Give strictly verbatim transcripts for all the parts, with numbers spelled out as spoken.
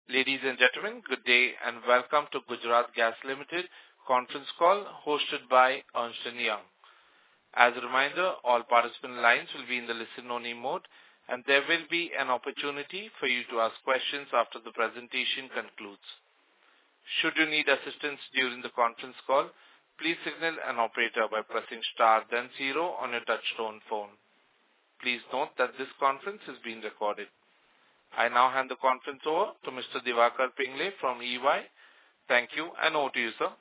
Ladies and gentlemen, good day and welcome to Gujarat Gas Limited conference call hosted by Ernst and Young. As a reminder, all participant lines will be in the listen-only mode, and there will be an opportunity for you to ask questions after the presentation concludes. Should you need assistance during the conference call, please signal an operator by pressing star then zero on your touchtone phone. Please note that this conference is being recorded. I now hand the conference over to Mister Diwakar Pingle from E Y. Thank you, and over to you, sir.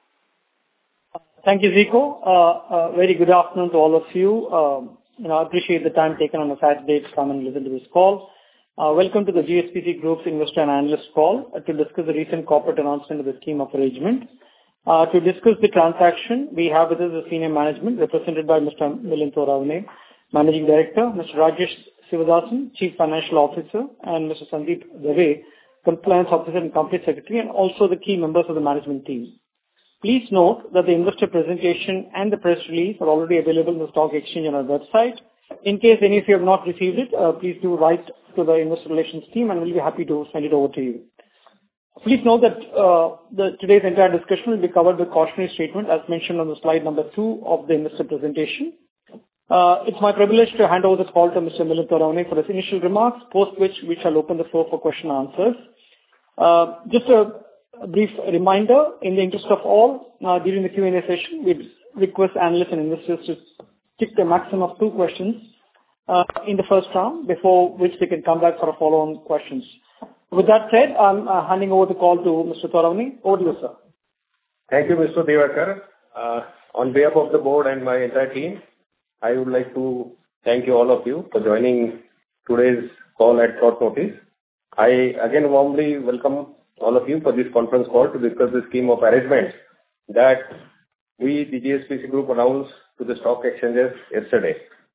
Thank you, Zico. Uh, uh, very good afternoon to all of you. Um, you know, I appreciate the time taken on a Saturday to come and listen to this call. Uh, welcome to the G S P C Group's Investor and Analyst call uh, to discuss the recent corporate announcement of the scheme of arrangement. Uh, to discuss the transaction, we have with us the senior management represented by Mister Milind Toravane, Managing Director, Mister Rajesh Sivadasan, Chief Financial Officer, and Mister Sandeep Dave, Compliance Officer and Company Secretary, and also the key members of the management team. Please note that the investor presentation and the press release are already available in the stock exchange on our website. In case any of you have not received it, uh, please do write to the investor relations team and we'll be happy to send it over to you. Please note that uh, the, today's entire discussion will be covered with cautionary statement as mentioned on the slide number two of the investor presentation. Uh, it's my privilege to hand over the call to Mister Milind Toravane for his initial remarks, post which we shall open the floor for question and answers. Uh, just a, a brief reminder, in the interest of all, uh, during the Q and A session, we request analysts and investors to stick to a maximum of two questions uh, in the first round, before which they can come back for a follow-on questions. With that said, I'm uh, handing over the call to Mister Toravane. Over to you, sir. Thank you, Mister Diwakar. Uh, on behalf of the board and my entire team, I would like to thank you all of you for joining today's call at short notice. I again warmly welcome all of you for this conference call to discuss the scheme of arrangement that we, the G S P C Group, announced to the stock exchanges yesterday.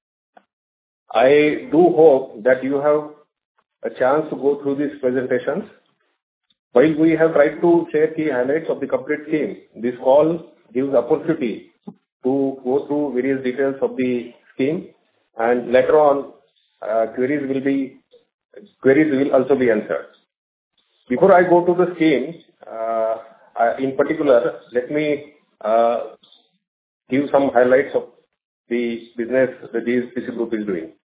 I do hope that you have a chance to go through these presentations. While we have tried to share key highlights of the complete scheme, this call gives opportunity to go through various details of the scheme, and later on uh, queries will be queries will also be answered. Before I go to the scheme, uh, uh, in particular, let me uh, give some highlights of the business the G S P C Group is doing.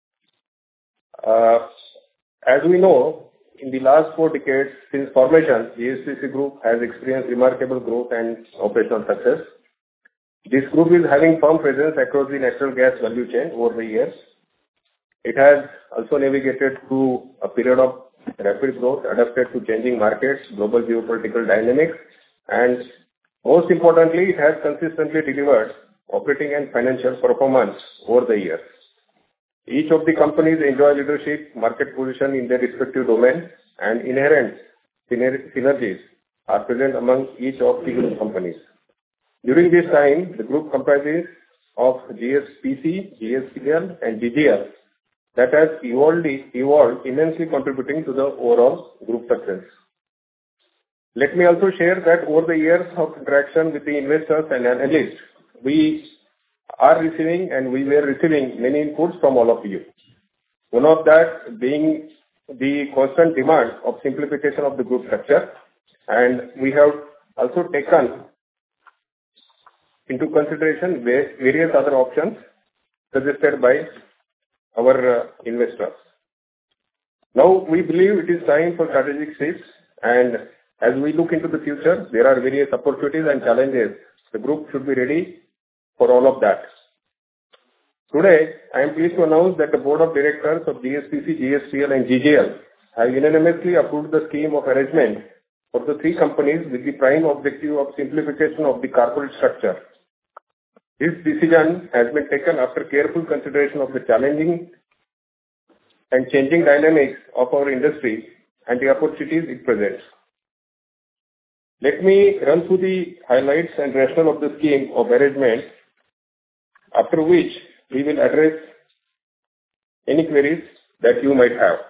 Uh, as we know, in the last four decades since formation, G S P C Group has experienced remarkable growth and operational success. This group is having firm presence across the natural gas value chain over the years. It has also navigated through a period of rapid growth, adapted to changing markets, global geopolitical dynamics, and most importantly, it has consistently delivered operating and financial performance over the years. Each of the companies enjoy leadership, market position in their respective domain, and inherent synergies are present among each of the group companies. During this time, the group comprises of G S P C, G S P L, and G G L that has evolved, evolved immensely, contributing to the overall group success. Let me also share that over the years of interaction with the investors and analysts, we are receiving and we were receiving many inputs from all of you. One of that being the constant demand of simplification of the group structure, and we have also taken into consideration various other options suggested by our uh, investors. Now we believe it is time for strategic shifts, and as we look into the future, there are various opportunities and challenges. The group should be ready for all of that. Today, I am pleased to announce that the board of directors of G S P C, G S P L, and G G L have unanimously approved the scheme of arrangement for the three companies with the prime objective of simplification of the corporate structure. This decision has been taken after careful consideration of the challenging and changing dynamics of our industry and the opportunities it presents. Let me run through the highlights and rationale of the scheme of arrangement, after which we will address any queries that you might have.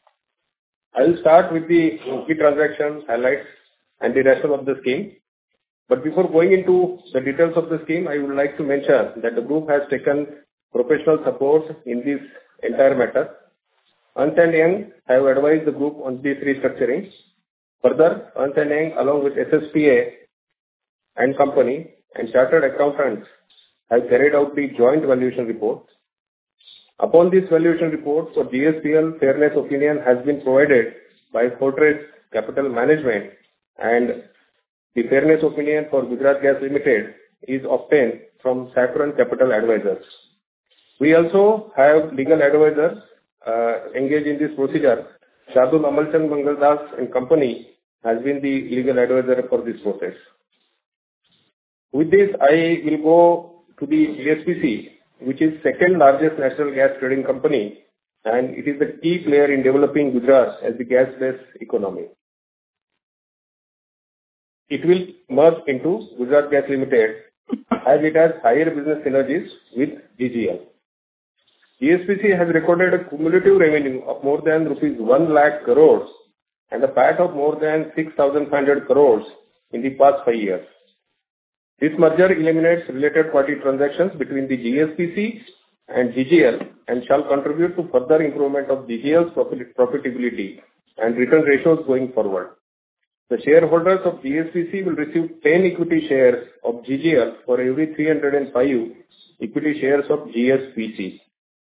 I will start with the key transaction highlights and the rationale of the scheme. But before going into the details of the scheme, I would like to mention that the group has taken professional support in this entire matter. Ernst and Young have advised the group on this restructuring, Further, Ernst and Young, along with S S P A and Company and chartered accountants, have carried out the joint valuation report. Upon this valuation report, for G S P L, fairness opinion has been provided by Fortress Capital Management, and the fairness opinion for Gujarat Gas Limited is obtained from Saffron Capital Advisors. We also have legal advisors uh, engaged in this procedure. Shardul Amalchand Mangaldas and Company has been the legal advisor for this process. With this, I will go to the G S P C, which is second largest natural gas trading company, and it is the key player in developing Gujarat as the gas-based economy. It will merge into Gujarat Gas Limited as it has higher business synergies with G G L. G S P C has recorded a cumulative revenue of more than rupees one lakh crores and a P A T of more than six thousand five hundred crores in the past five years. This merger eliminates related party transactions between the G S P C and G G L and shall contribute to further improvement of G G L's profitability and return ratios going forward. The shareholders of G S P C will receive ten equity shares of G G L for every three hundred five equity shares of G S P C.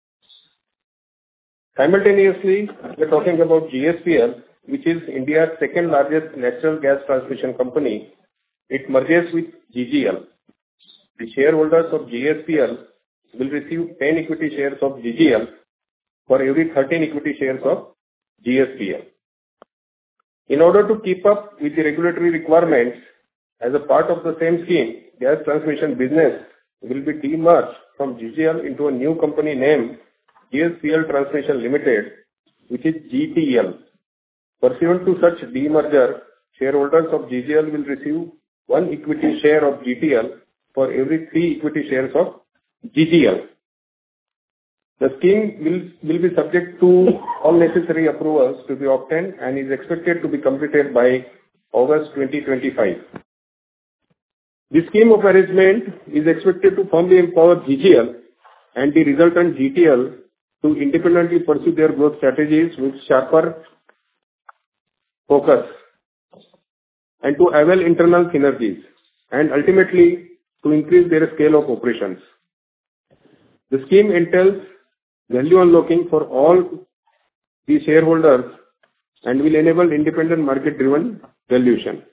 Simultaneously, we are talking about G S P L, which is India's second largest natural gas transmission company. It merges with G G L. The shareholders of G S P L will receive ten equity shares of G G L for every thirteen equity shares of G S P L. In order to keep up with the regulatory requirements, as a part of the same scheme, gas transmission business will be demerged from G G L into a new company named G S P L Transmission Limited, which is G T L. Pursuant to such demerger, shareholders of G G L will receive one equity share of G T L for every three equity shares of G G L. The scheme will, will be subject to all necessary approvals to be obtained and is expected to be completed by August twenty twenty-five. The scheme of arrangement is expected to firmly empower G G L and the resultant G T L to independently pursue their growth strategies with sharper focus and to avail internal synergies and ultimately to increase their scale of operations. The scheme entails value unlocking for all the shareholders and will enable independent market-driven valuation.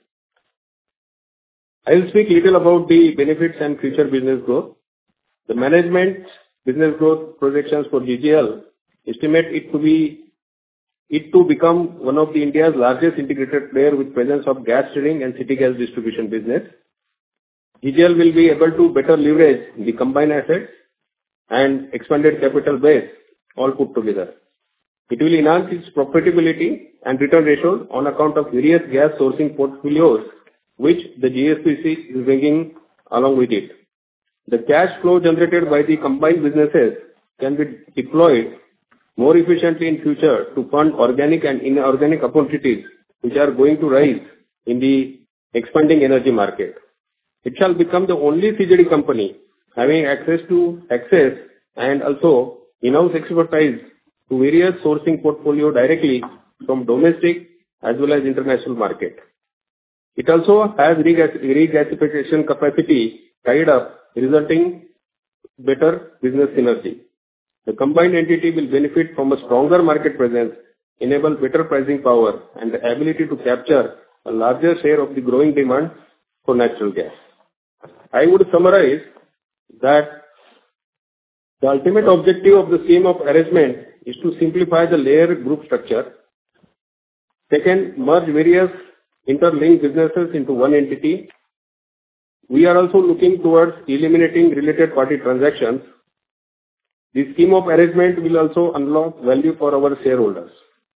I will speak little about the benefits and future business growth. The management business growth projections for G G L estimate it to be it to become one of the India's largest integrated player with presence of gas trading and city gas distribution business. G G L will be able to better leverage the combined assets and expanded capital base all put together. It will enhance its profitability and return ratios on account of various gas sourcing portfolios which the G S P C is bringing along with it. The cash flow generated by the combined businesses can be deployed more efficiently in future to fund organic and inorganic opportunities which are going to rise in the expanding energy market. It shall become the only C G D company having access to access and also in-house expertise to various sourcing portfolio directly from domestic as well as international market. It also has regas- regasification capacity tied up, resulting better business synergy. The combined entity will benefit from a stronger market presence, enable better pricing power, and the ability to capture a larger share of the growing demand for natural gas. I would summarize that the ultimate objective of the scheme of arrangement is to simplify the layered group structure. Second, merge various interlinked businesses into one entity. We are also looking towards eliminating related party transactions. The scheme of arrangement will also unlock value for our shareholders.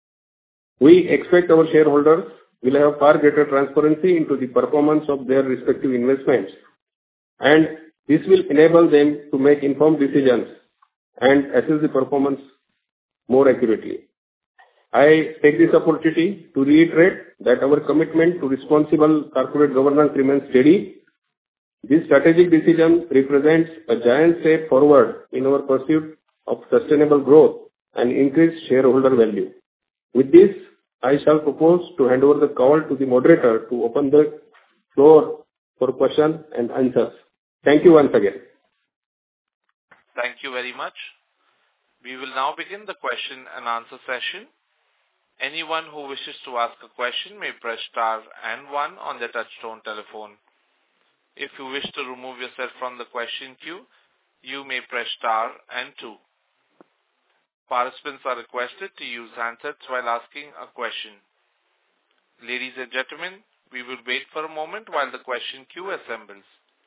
We expect our shareholders will have far greater transparency into the performance of their respective investments, and this will enable them to make informed decisions and assess the performance more accurately. I take this opportunity to reiterate that our commitment to responsible corporate governance remains steady. This strategic decision represents a giant step forward in our pursuit of sustainable growth and increased shareholder value. With this, I shall propose to hand over the call to the moderator to open the floor for question and answers. Thank you once again. Thank you very much. We will now begin the question and answer session. Anyone who wishes to ask a question may press star and one on their touchtone telephone. If you wish to remove yourself from the question queue, you may press star and two. Participants are requested to use handsets while asking a question. Ladies and gentlemen, we will wait for a moment while the question queue assembles.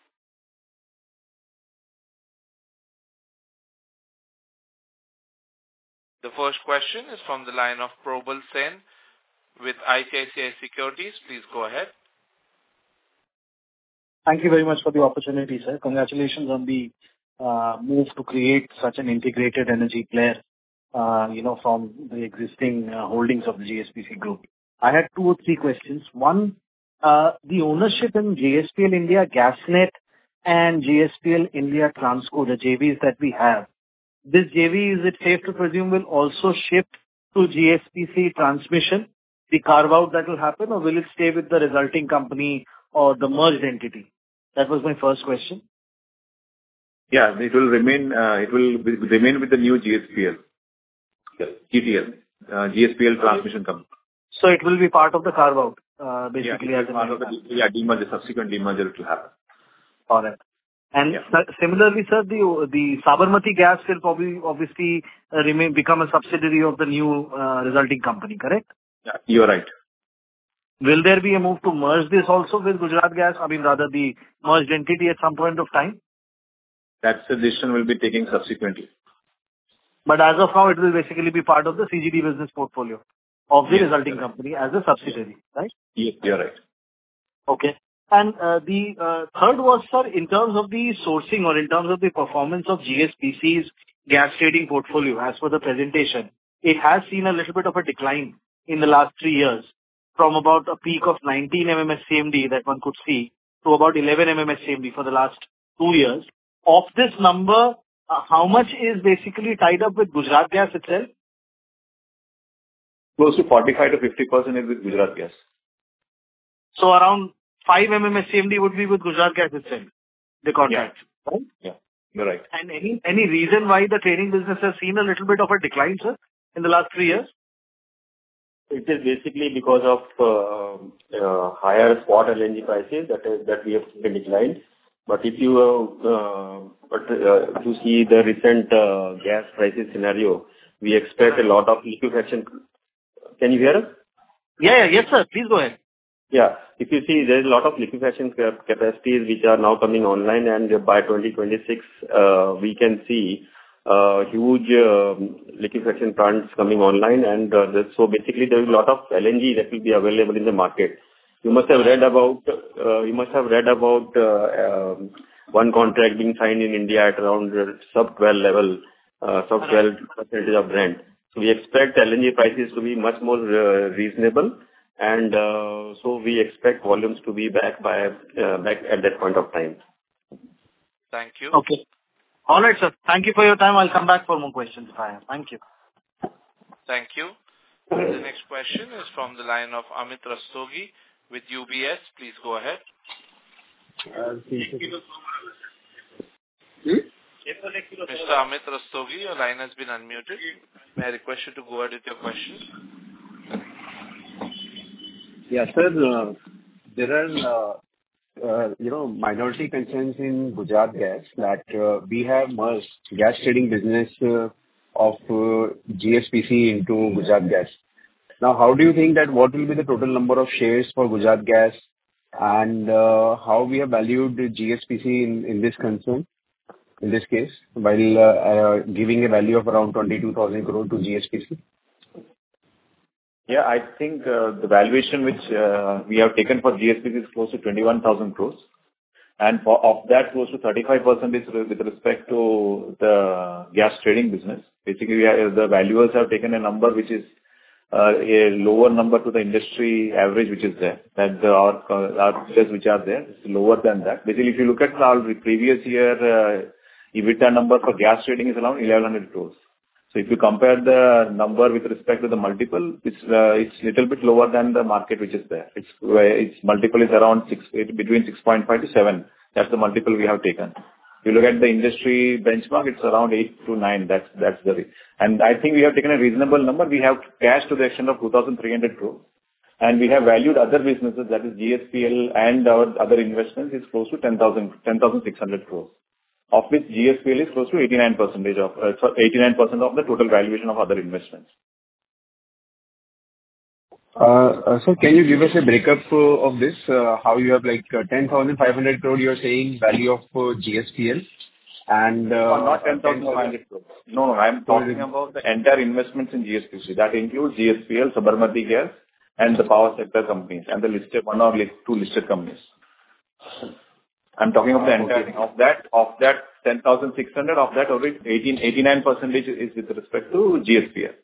The first question is from the line of Probal Sen with I C I C I Securities. Please go ahead. Thank you very much for the opportunity, sir. Congratulations on the uh, move to create such an integrated energy player, uh, you know, from the existing uh, holdings of the G S P C group. I had two or three questions. One, uh, the ownership in J S P L India GasNet and J S P L India Transco, the J Vs that we have. This J V, is it safe to presume, will also shift to G S P C Transmission, the carve-out that will happen, or will it stay with the resulting company or the merged entity? That was my first question. Yeah, it will remain, uh, it will be, remain with the new G S P L, G T L, uh, G S P L Transmission Company. So it will be part of the carve-out, uh, basically. Yeah, as part of the, yeah, demerger, subsequent demerger it will happen. All right. And yeah. Similarly, sir, the the Sabarmati Gas will probably obviously uh, remain become a subsidiary of the new uh, resulting company, correct? Yeah, you're right. Will there be a move to merge this also with Gujarat Gas? I mean, rather the merged entity at some point of time? That decision will be taken subsequently. But as of now, it will basically be part of the C G D business portfolio of the yes, resulting company as a subsidiary, right? Yes, you're right. Okay. And uh, the uh, third was, sir, in terms of the sourcing or in terms of the performance of G S P C's gas trading portfolio, as per the presentation, it has seen a little bit of a decline in the last three years from about a peak of nineteen M M S C M D that one could see to about eleven M M S C M D for the last two years. Of this number, uh, how much is basically tied up with Gujarat Gas itself? Close to forty-five to fifty percent is with Gujarat Gas. So around five M M S C M D would be with Gujarat Gas itself, the contract, yeah. right? Yeah, you're right. And any any reason why the trading business has seen a little bit of a decline, sir, in the last three years? It is basically because of uh, uh, higher spot L N G prices that is, that we have been declined. But if you uh, uh, but uh, to see the recent uh, gas prices scenario, we expect a lot of liquefaction. Can you hear us? Yeah, yeah, yes, sir. Please go ahead. Yeah. If you see, there is a lot of liquefaction capacities which are now coming online, and by twenty twenty-six, uh, we can see uh, huge uh, liquefaction plants coming online, and uh, this, so basically there is a lot of L N G that will be available in the market. You must have read about uh, you must have read about uh, um, one contract being signed in India at around sub twelve level, uh, sub twelve percentage of Brent. So we expect L N G prices to be much more uh, reasonable. And uh, so we expect volumes to be back by uh, back at that point of time. Thank you. Okay. All right, sir. Thank you for your time. I'll come back for more questions if I have. Thank you. Thank you. The next question is from the line of Amit Rastogi with U B S. Please go ahead. Uh, hmm? Mister Amit Rastogi, your line has been unmuted. May I request you to go ahead with your question? Yes, sir. Uh, there are, uh, uh, you know, minority concerns in Gujarat Gas that uh, we have merged gas trading business uh, of uh, G S P C into Gujarat Gas. Now, how do you think that what will be the total number of shares for Gujarat Gas, and uh, how we have valued G S P C in, in this concern, in this case, while uh, uh, giving a value of around twenty-two thousand crore to G S P C? Yeah, I think uh, the valuation which uh, we have taken for G S P C is close to twenty-one thousand crores. And for, of that, close to thirty-five percent is with respect to the gas trading business. Basically, we are, the valuers have taken a number which is uh, a lower number to the industry average which is there. That the, our, our shares which are there is lower than that. Basically, if you look at our previous year uh, EBITDA number for gas trading is around eleven hundred crores. So if you compare the number with respect to the multiple, it's uh, it's little bit lower than the market which is there. It's its multiple is around six, between six point five to seven. That's the multiple we have taken. If you look at the industry benchmark, it's around eight to nine. That's that's the way. And I think we have taken a reasonable number. We have cash to the extent of two thousand three hundred crores. And we have valued other businesses, that is G S P L and our other investments is close to ten thousand, ten thousand six hundred crores. Of which G S P L is close to eighty-nine percent of, uh, eighty-nine percent of the total valuation of other investments. Uh, uh, so can you give us a breakup uh, of this? Uh, how you have like uh, ten thousand five hundred crore you are saying value of uh, G S P L and... Uh, no, not ten thousand five hundred crores. No, no, I am talking about the entire investments in G S P C. That includes G S P L, Sabarmati Gas and the power sector companies and the listed, one or two listed companies. I'm talking of the entire thing. Of that, of that ten thousand six hundred, of that already eighteen, eighty-nine percent is with respect to G S P L.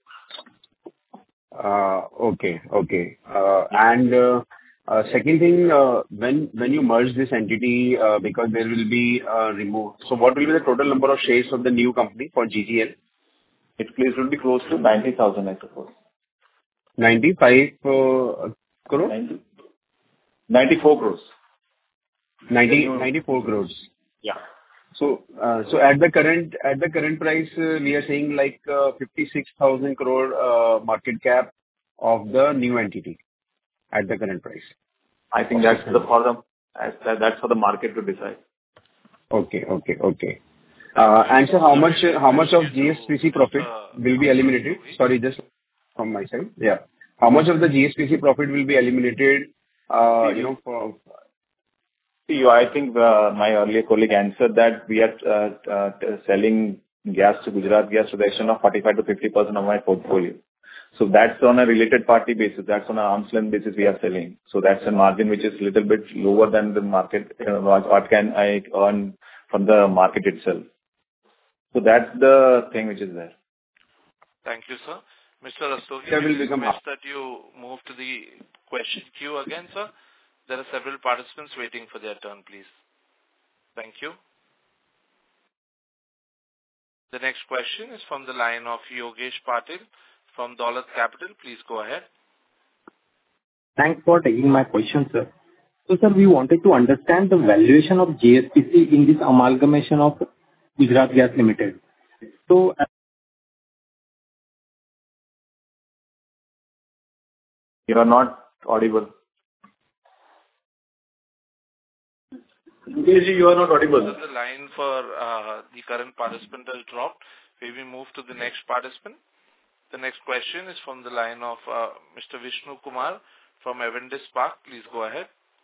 Uh, okay, okay. Uh, and uh, uh, second thing, uh, when when you merge this entity, uh, because there will be uh, remove. So what will be the total number of shares of the new company for G G L? It will be close to ninety thousand, I suppose. ninety-five uh, crore? ninety, ninety-four crores. ninety, ninety-four crores. Yeah. So, uh, so at the current at the current price, uh, we are saying like uh, fifty-six thousand crore uh, market cap of the new entity at the current price. I think that's the for the that's for the market to decide. Okay, okay, okay. Uh, and so, how much how much of G S P C profit will be eliminated? Sorry, just from my side. Yeah. How much of the G S P C profit will be eliminated? Uh, you know, for See, I think uh, my earlier colleague answered that we are uh, uh, selling gas to Gujarat Gas to the extent of forty-five to fifty percent of my portfolio. So that's on a related party basis. That's on an arm's length basis we are selling. So that's a margin which is a little bit lower than the market, you know, what, what can I earn from the market itself. So that's the thing which is there. Thank you, sir. Mister Rastogi, will we become request that you move to the question queue again, sir. There are several participants waiting for their turn, please. Thank you. The next question is from the line of Yogesh Patil from Dolat Capital. Please go ahead. Thanks for taking my question, sir. So, sir, we wanted to understand the valuation of G S P C in this amalgamation of Gujarat Gas Limited. So, You are not audible. you are not audible. So the line for uh, the current participant has dropped. We will move to the next participant. The next question is from the line of uh, Mister Vishnu Kumar from Avendus Spark. Please go ahead.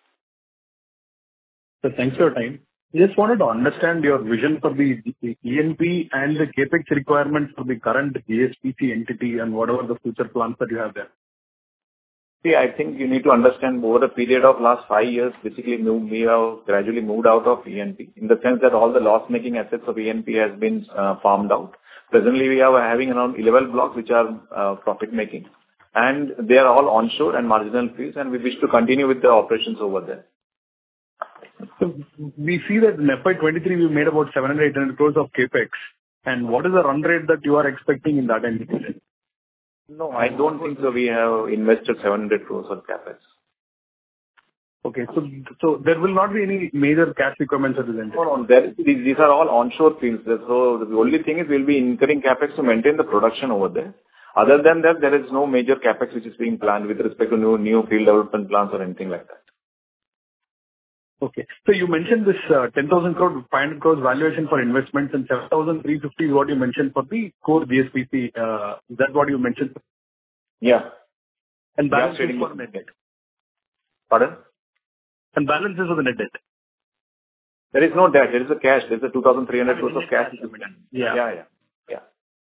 So thanks for your time. Just wanted to understand your vision for the E N P and the capex requirements for the current G S P C entity and whatever the future plans that you have there. See, I think you need to understand over a period of last five years, basically move, we have gradually moved out of E N P in the sense that all the loss-making assets of E N P has been uh, farmed out. Presently, we are having around eleven blocks which are uh, profit-making, and they are all onshore and marginal fees, and we wish to continue with the operations over there. So we see that in F Y twenty-three, we made about seven hundred, eight hundred crores of capex. And what is the run rate that you are expecting in that entity? No, I don't think so. We have invested seven hundred crores on capex. Okay. So so there will not be any major cash requirements at this entity? No, no. There, these, these are all onshore fields. So the only thing is we'll be incurring capex to maintain the production over there. Other than that, there is no major capex which is being planned with respect to new, new field development plans or anything like that. Okay. So you mentioned this uh, ten thousand crore, five hundred crores valuation for investments and seven thousand three hundred fifty is what you mentioned for the core G S P C. Uh, is that what you mentioned? Yeah. And balance is for net debt. Pardon? And balance is for the net debt. There is no debt. There is a cash. There is a two thousand three hundred crores of cash. Yeah. Yeah, yeah. Yeah.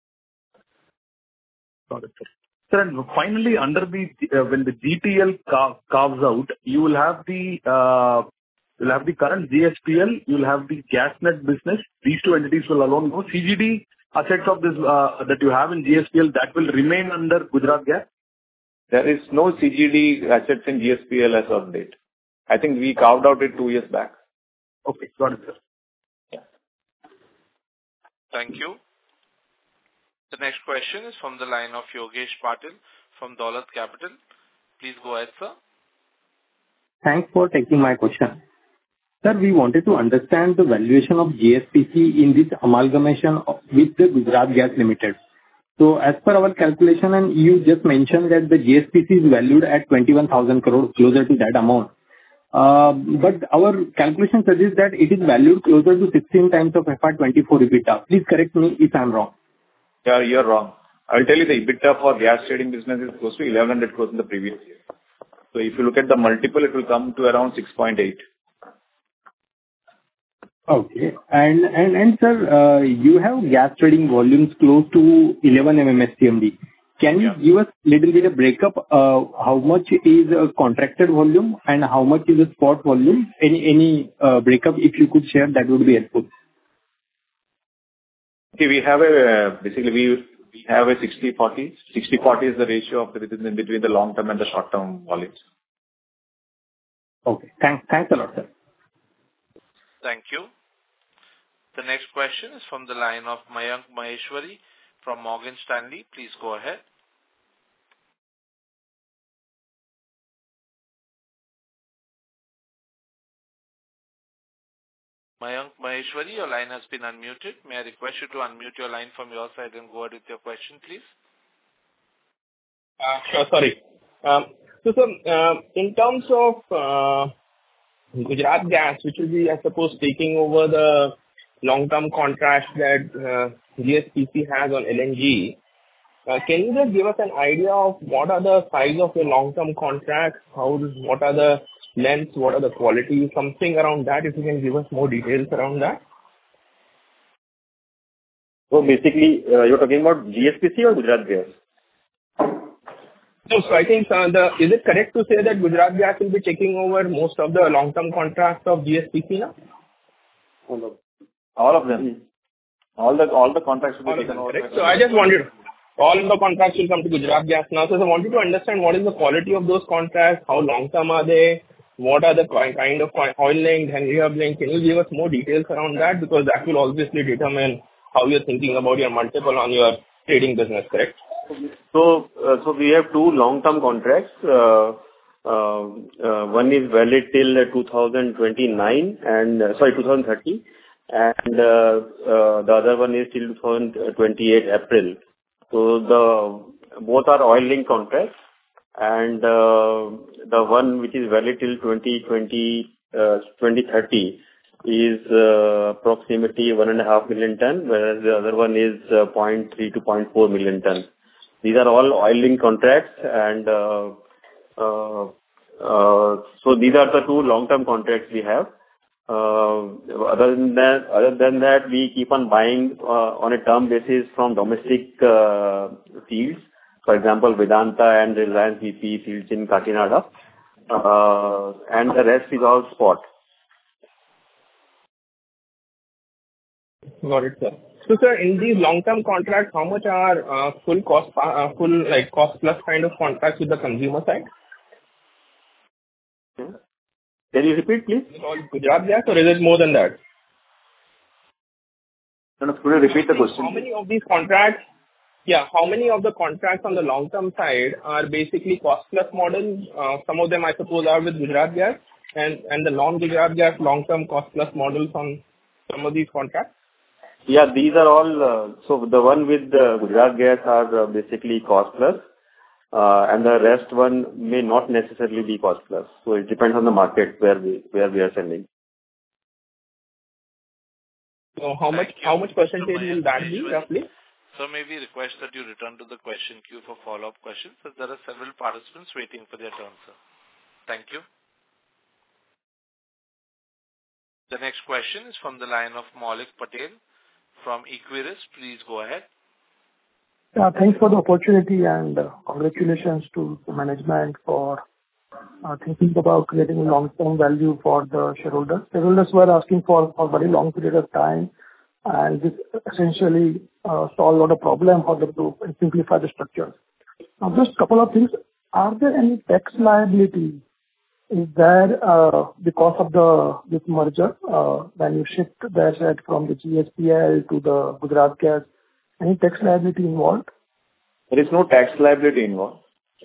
Got it, sir. Sir, and finally, under the, uh, when the G T L car- carves out, you will have the, uh, you'll have the current G S P L, you'll have the GasNet business. These two entities will alone go. C G D assets of this, uh, that you have in G S P L, that will remain under Gujarat Gas? There is no C G D assets in G S P L as of date. I think we carved out it two years back. Okay, got it, sir. Yeah. Thank you. The next question is from the line of Yogesh Patil from Dolat Capital. Please go ahead, sir. Thanks for taking my question. Sir, we wanted to understand the valuation of G S P C in this amalgamation of- with the Gujarat Gas Limited. So as per our calculation, and you just mentioned that the G S P C is valued at twenty-one thousand crore, closer to that amount. Uh, But our calculation suggests that it is valued closer to sixteen times of F Y twenty-four EBITDA. Please correct me if I'm wrong. Yeah, you're wrong. I'll tell you the EBITDA for gas trading business is close to eleven hundred crores in the previous year. So if you look at the multiple, it will come to around six point eight. Okay. And and and sir, uh, you have gas trading volumes close to eleven MMSCMD. Can you Yeah. give us little bit of breakup, uh, how much is a contracted volume and how much is a spot volume? Any any uh, breakup, if you could share, that would be helpful. See, we have a, basically, we we have a sixty forty. sixty forty is the ratio of the between between the long-term and the short-term volumes. Okay. Thanks. Thanks a lot, sir. Thank you. The next question is from the line of Mayank Maheshwari from Morgan Stanley. Please go ahead. Mayank Maheshwari, your line has been unmuted. May I request you to unmute your line from your side and go ahead with your question, please? Uh, Sure. Sorry. Um, So, sir, uh, in terms of uh, Gujarat Gas, which will be, I suppose, taking over the long-term contracts that uh, G S P C has on L N G, uh, can you just give us an idea of what are the size of your long-term contracts? How, what are the lengths? What are the quality? Something around that, if you can give us more details around that. So basically, uh, you're talking about G S P C or Gujarat Gas? So, so I think, uh, the is it correct to say that Gujarat Gas will be taking over most of the long-term contracts of G S P C now? All of them. All the all the contracts will All be of taken them, over. correct? So I just wanted, all of the contracts will come to Gujarat Gas now. So I wanted to understand what is the quality of those contracts, how long-term are they, what are the ki- kind of ki- oil linked, Henry Hub linked. Can you give us more details around that? Because that will obviously determine how you're thinking about your multiple on your trading business, correct? So, uh, so we have two long-term contracts. Uh, uh, uh, One is valid till two thousand twenty-nine and, uh, sorry, two thousand thirty, and uh, uh, the other one is till two thousand twenty-eight April. So the both are oil-linked contracts, and uh, the one which is valid till twenty twenty, uh, twenty thirty is uh, approximately one and a half million ton, whereas the other one is uh, zero point three to zero point four million ton. These are all oil-linked contracts, and uh, uh, uh, so these are the two long-term contracts we have. Uh, Other than that, other than that, we keep on buying uh, on a term basis from domestic uh, fields. For example, Vedanta and Reliance B P fields in Kakinada, uh, and the rest is all spot. Got it, sir. So, sir, in these long-term contracts, how much are uh, full cost, uh, full like cost plus kind of contracts with the consumer side? Can you repeat, please? Is it all Gujarat Gas or is it more than that? No, no, could you repeat the question? How many of these contracts, yeah, how many of the contracts on the long-term side are basically cost plus model? Uh, some of them, I suppose, are with Gujarat Gas, and, and the non-Gujarat Gas long-term cost plus models on some of these contracts? Yeah, these are all, uh, so the one with the Gujarat Gas are uh, basically cost plus, uh, and the rest one may not necessarily be cost plus. So it depends on the market where we, where we are selling. So how much, how much percentage will that be roughly? So may we request that you return to the question queue for follow-up questions, as there are several participants waiting for their turn, sir. Thank you. The next question is from the line of Maulik Patel from Equirus. Please go ahead. Yeah, thanks for the opportunity, and uh, congratulations to the management for uh, thinking about creating long-term value for the shareholders. Shareholders were asking for for a very long period of time, and this essentially uh, solve a lot of problem for the group and simplify the structure. Now, just a couple of things. Are there any tax liability? Is there uh, because of the this merger, uh, when you shift the asset from the G S P L to the Gujarat Gas, Any tax liability involved? There is no tax liability involved.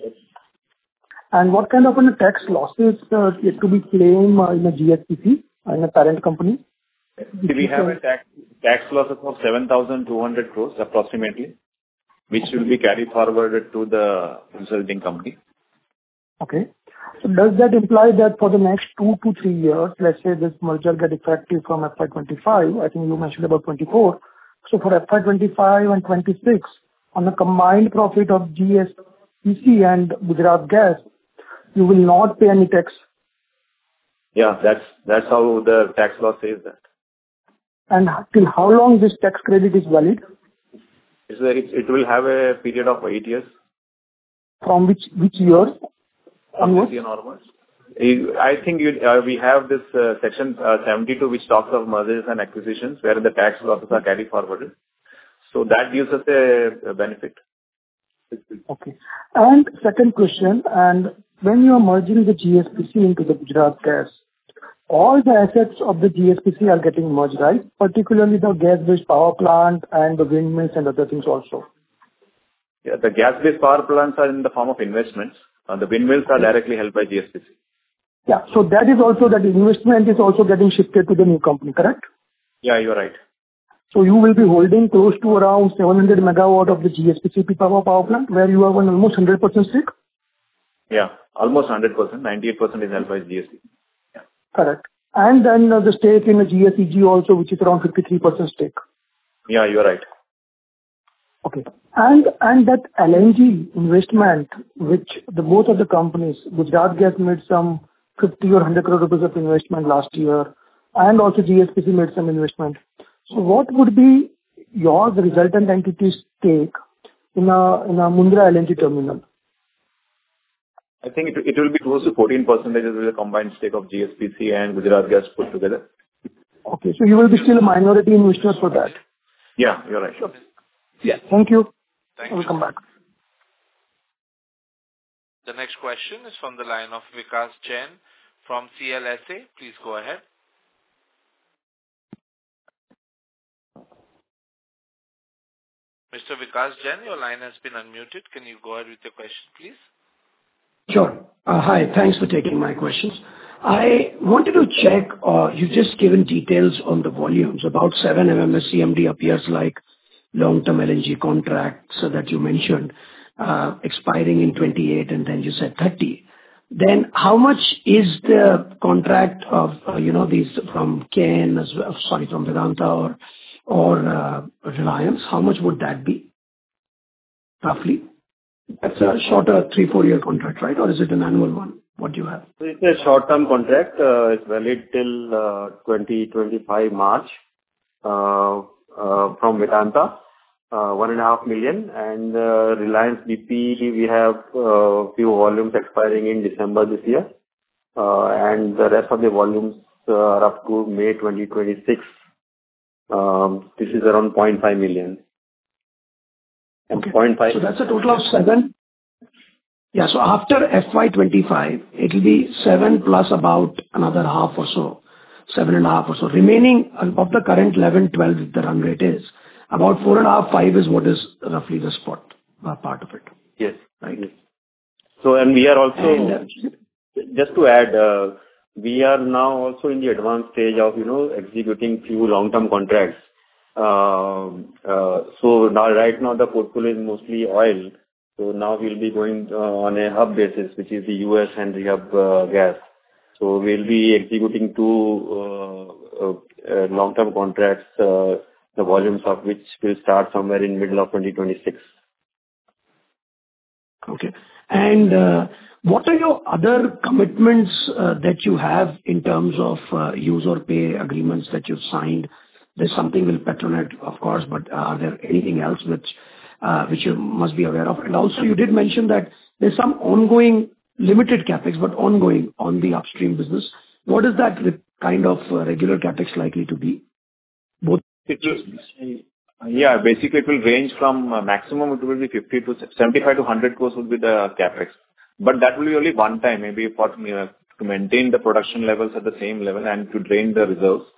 And what kind of uh, tax losses uh, yet to be claimed uh, in a G S P C, uh, in a parent company? We have a tax tax losses of seven thousand two hundred crores approximately, which will be carried forwarded to the consulting company. Okay. So does that imply that for the next two to three years, let's say this merger get effective from F Y twenty-five, I think you mentioned about twenty-four. So for F Y twenty-five and twenty-six, on the combined profit of G S P C and Gujarat Gas, you will not pay any tax. Yeah, that's that's how the tax law says that. And till how long this tax credit is valid? It's a, it, it will have a period of eight years. From which which year onwards? onwards. I think you, uh, we have this uh, section uh, seventy-two which talks of mergers and acquisitions where the tax losses are carried forwarded. So that gives us a, a benefit. Okay. And second question, and when you are merging the G S P C into the Gujarat Gas, all the assets of the G S P C are getting merged, right? Particularly the gas-based power plant and the windmills and other things also. Yeah, the gas-based power plants are in the form of investments. Uh, the windmills are directly held by G S P C. Yeah, so that is also, that investment is also getting shifted to the new company, correct? Yeah, you're right. So you will be holding close to around seven hundred megawatt of the G S P C power power plant, where you have an almost one hundred percent stake? Yeah, almost one hundred percent. ninety-eight percent is held by G S P C. Yeah. Correct. And then uh, the stake in the G S E G also, which is around fifty-three percent stake. Yeah, you're right. Okay. And and that L N G investment, which the both of the companies, Gujarat Gas made some fifty or one hundred crore rupees of investment last year, and also G S P C made some investment. So what would be your the resultant entity's stake in a in a Mundra L N G terminal? I think it, it will be close to fourteen percent with the combined stake of G S P C and Gujarat Gas put together. Okay, so you will be still a minority investor for that? Yeah, you're right. Sure. Yeah, thank you. Thank I will you. come back. The next question is from the line of Vikas Jain from C L S A. Please go ahead. Mister Vikas Jain, your line has been unmuted. Can you go ahead with your question, please? Sure. Uh, Hi. Thanks for taking my questions. I wanted to check, uh, you've just given details on the volumes. About seven M M S C M D appears like long-term L N G contracts uh, that you mentioned, uh, expiring in twenty-eight, and then you said thirty. Then how much is the contract of, uh, you know, these from Ken as well, sorry, from Vedanta or or uh, Reliance? How much would that be, roughly? That's a shorter three, four-year contract, right? Or is it an annual one? What do you have? So it's a short-term contract. Uh, it's valid till uh, twenty twenty-five March uh, uh, from Vedanta, uh, one and a half million. And uh, Reliance B P, we have uh, few volumes expiring in December this year. Uh, and the rest of the volumes uh, are up to May twenty twenty-six. Um, this is around zero point five million. And Okay. zero point five So that's a total of seven. Yeah. So after F Y twenty-five, it will be seven plus about another half or so, seven and a half or so. Remaining of the current eleven, twelve, the run rate is about four and a half, five is what is roughly the spot uh, part of it. Yes. Right. Yes. So, and we are also, And, uh, just to add, uh, we are now also in the advanced stage of, you know, executing few long-term contracts. Um, uh, So now, right now, the portfolio is mostly oil. So now we'll be going uh, on a hub basis, which is the U S Henry Hub uh, gas. So we'll be executing two uh, uh, uh, long-term contracts, uh, the volumes of which will start somewhere in middle of twenty twenty-six. Okay. And uh, what are your other commitments uh, that you have in terms of uh, use or pay agreements that you've signed? There's something with Petronet, of course, but uh, are there anything else which uh, which you must be aware of? And also, you did mention that there's some ongoing limited CapEx, but ongoing on the upstream business. What is that re- kind of uh, regular CapEx likely to be? Both. It will, yeah, basically it will range from uh, maximum it will be fifty to seventy-five to one hundred crores would be the capex. But that will be only one time, maybe for uh, to maintain the production levels at the same level and to drain the reserves.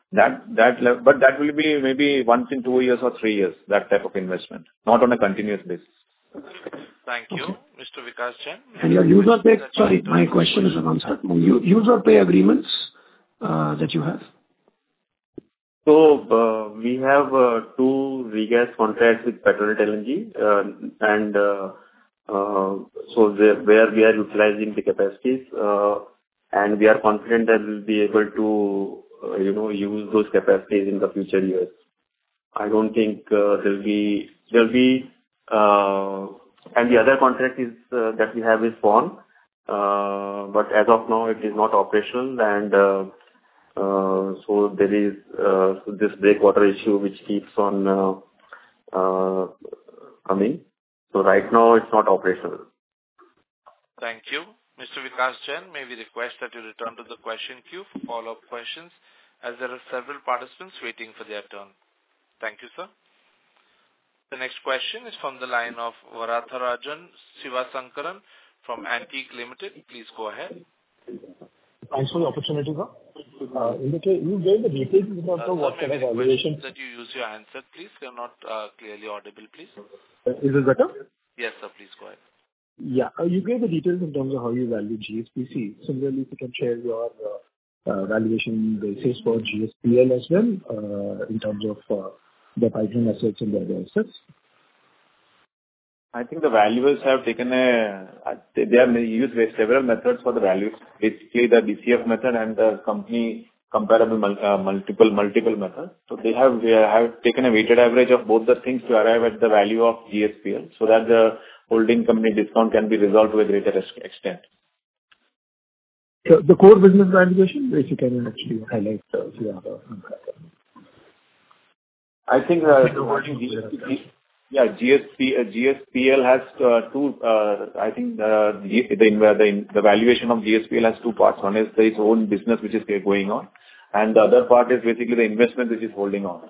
That, that level, but that will be maybe once in two years or three years, that type of investment, not on a continuous basis. Thank you. Okay. Mister Vikas Jain. And your user pay, sorry, my question is answered. User pay agreements uh, that you have? So, uh, we have uh, two regas contracts with Petronet L N G, uh, and uh, uh, so they, where we are utilizing the capacities, uh, and we are confident that we'll be able to, uh, you know, use those capacities in the future years. I don't think uh, there'll be, there'll be, uh, and the other contract is uh, that we have is F O N, uh, but as of now it is not operational, and uh, Uh, so there is uh, this breakwater issue which keeps on uh, uh, coming. So right now it's not operational. Thank you. Mister Vikas Jain, may we request that you return to the question queue for follow-up questions, as there are several participants waiting for their turn. Thank you, sir. The next question is from the line of Varatharajan Sivasankaran from Antique Limited. Please go ahead. Thanks for the opportunity, sir. Uh, in the case, you gave the details about uh, the what kind of valuation. That you use your handset, please. You're not uh, clearly audible, please. Uh, is this better? Yes, sir. Please go ahead. Yeah, uh, you gave the details in terms of how you value G S P C. Similarly, if you can share your uh, uh, valuation basis for G S P L as well, uh, in terms of uh, the pipeline assets and the other assets. I think the valuers have taken a, they have used several methods for the values. Basically, the D C F method and the company comparable uh, multiple multiple methods. So they have they have taken a weighted average of both the things to arrive at the value of G S P L, so that the holding company discount can be resolved to a greater extent. So the core business valuation, if you can actually highlight uh, if you have a I think uh, the Yeah, G S P, uh, G S P L has uh, two, uh, I think uh, the, the, the, the valuation of G S P L has two parts. One is its own business which is going on, and the other part is basically the investment which is holding on.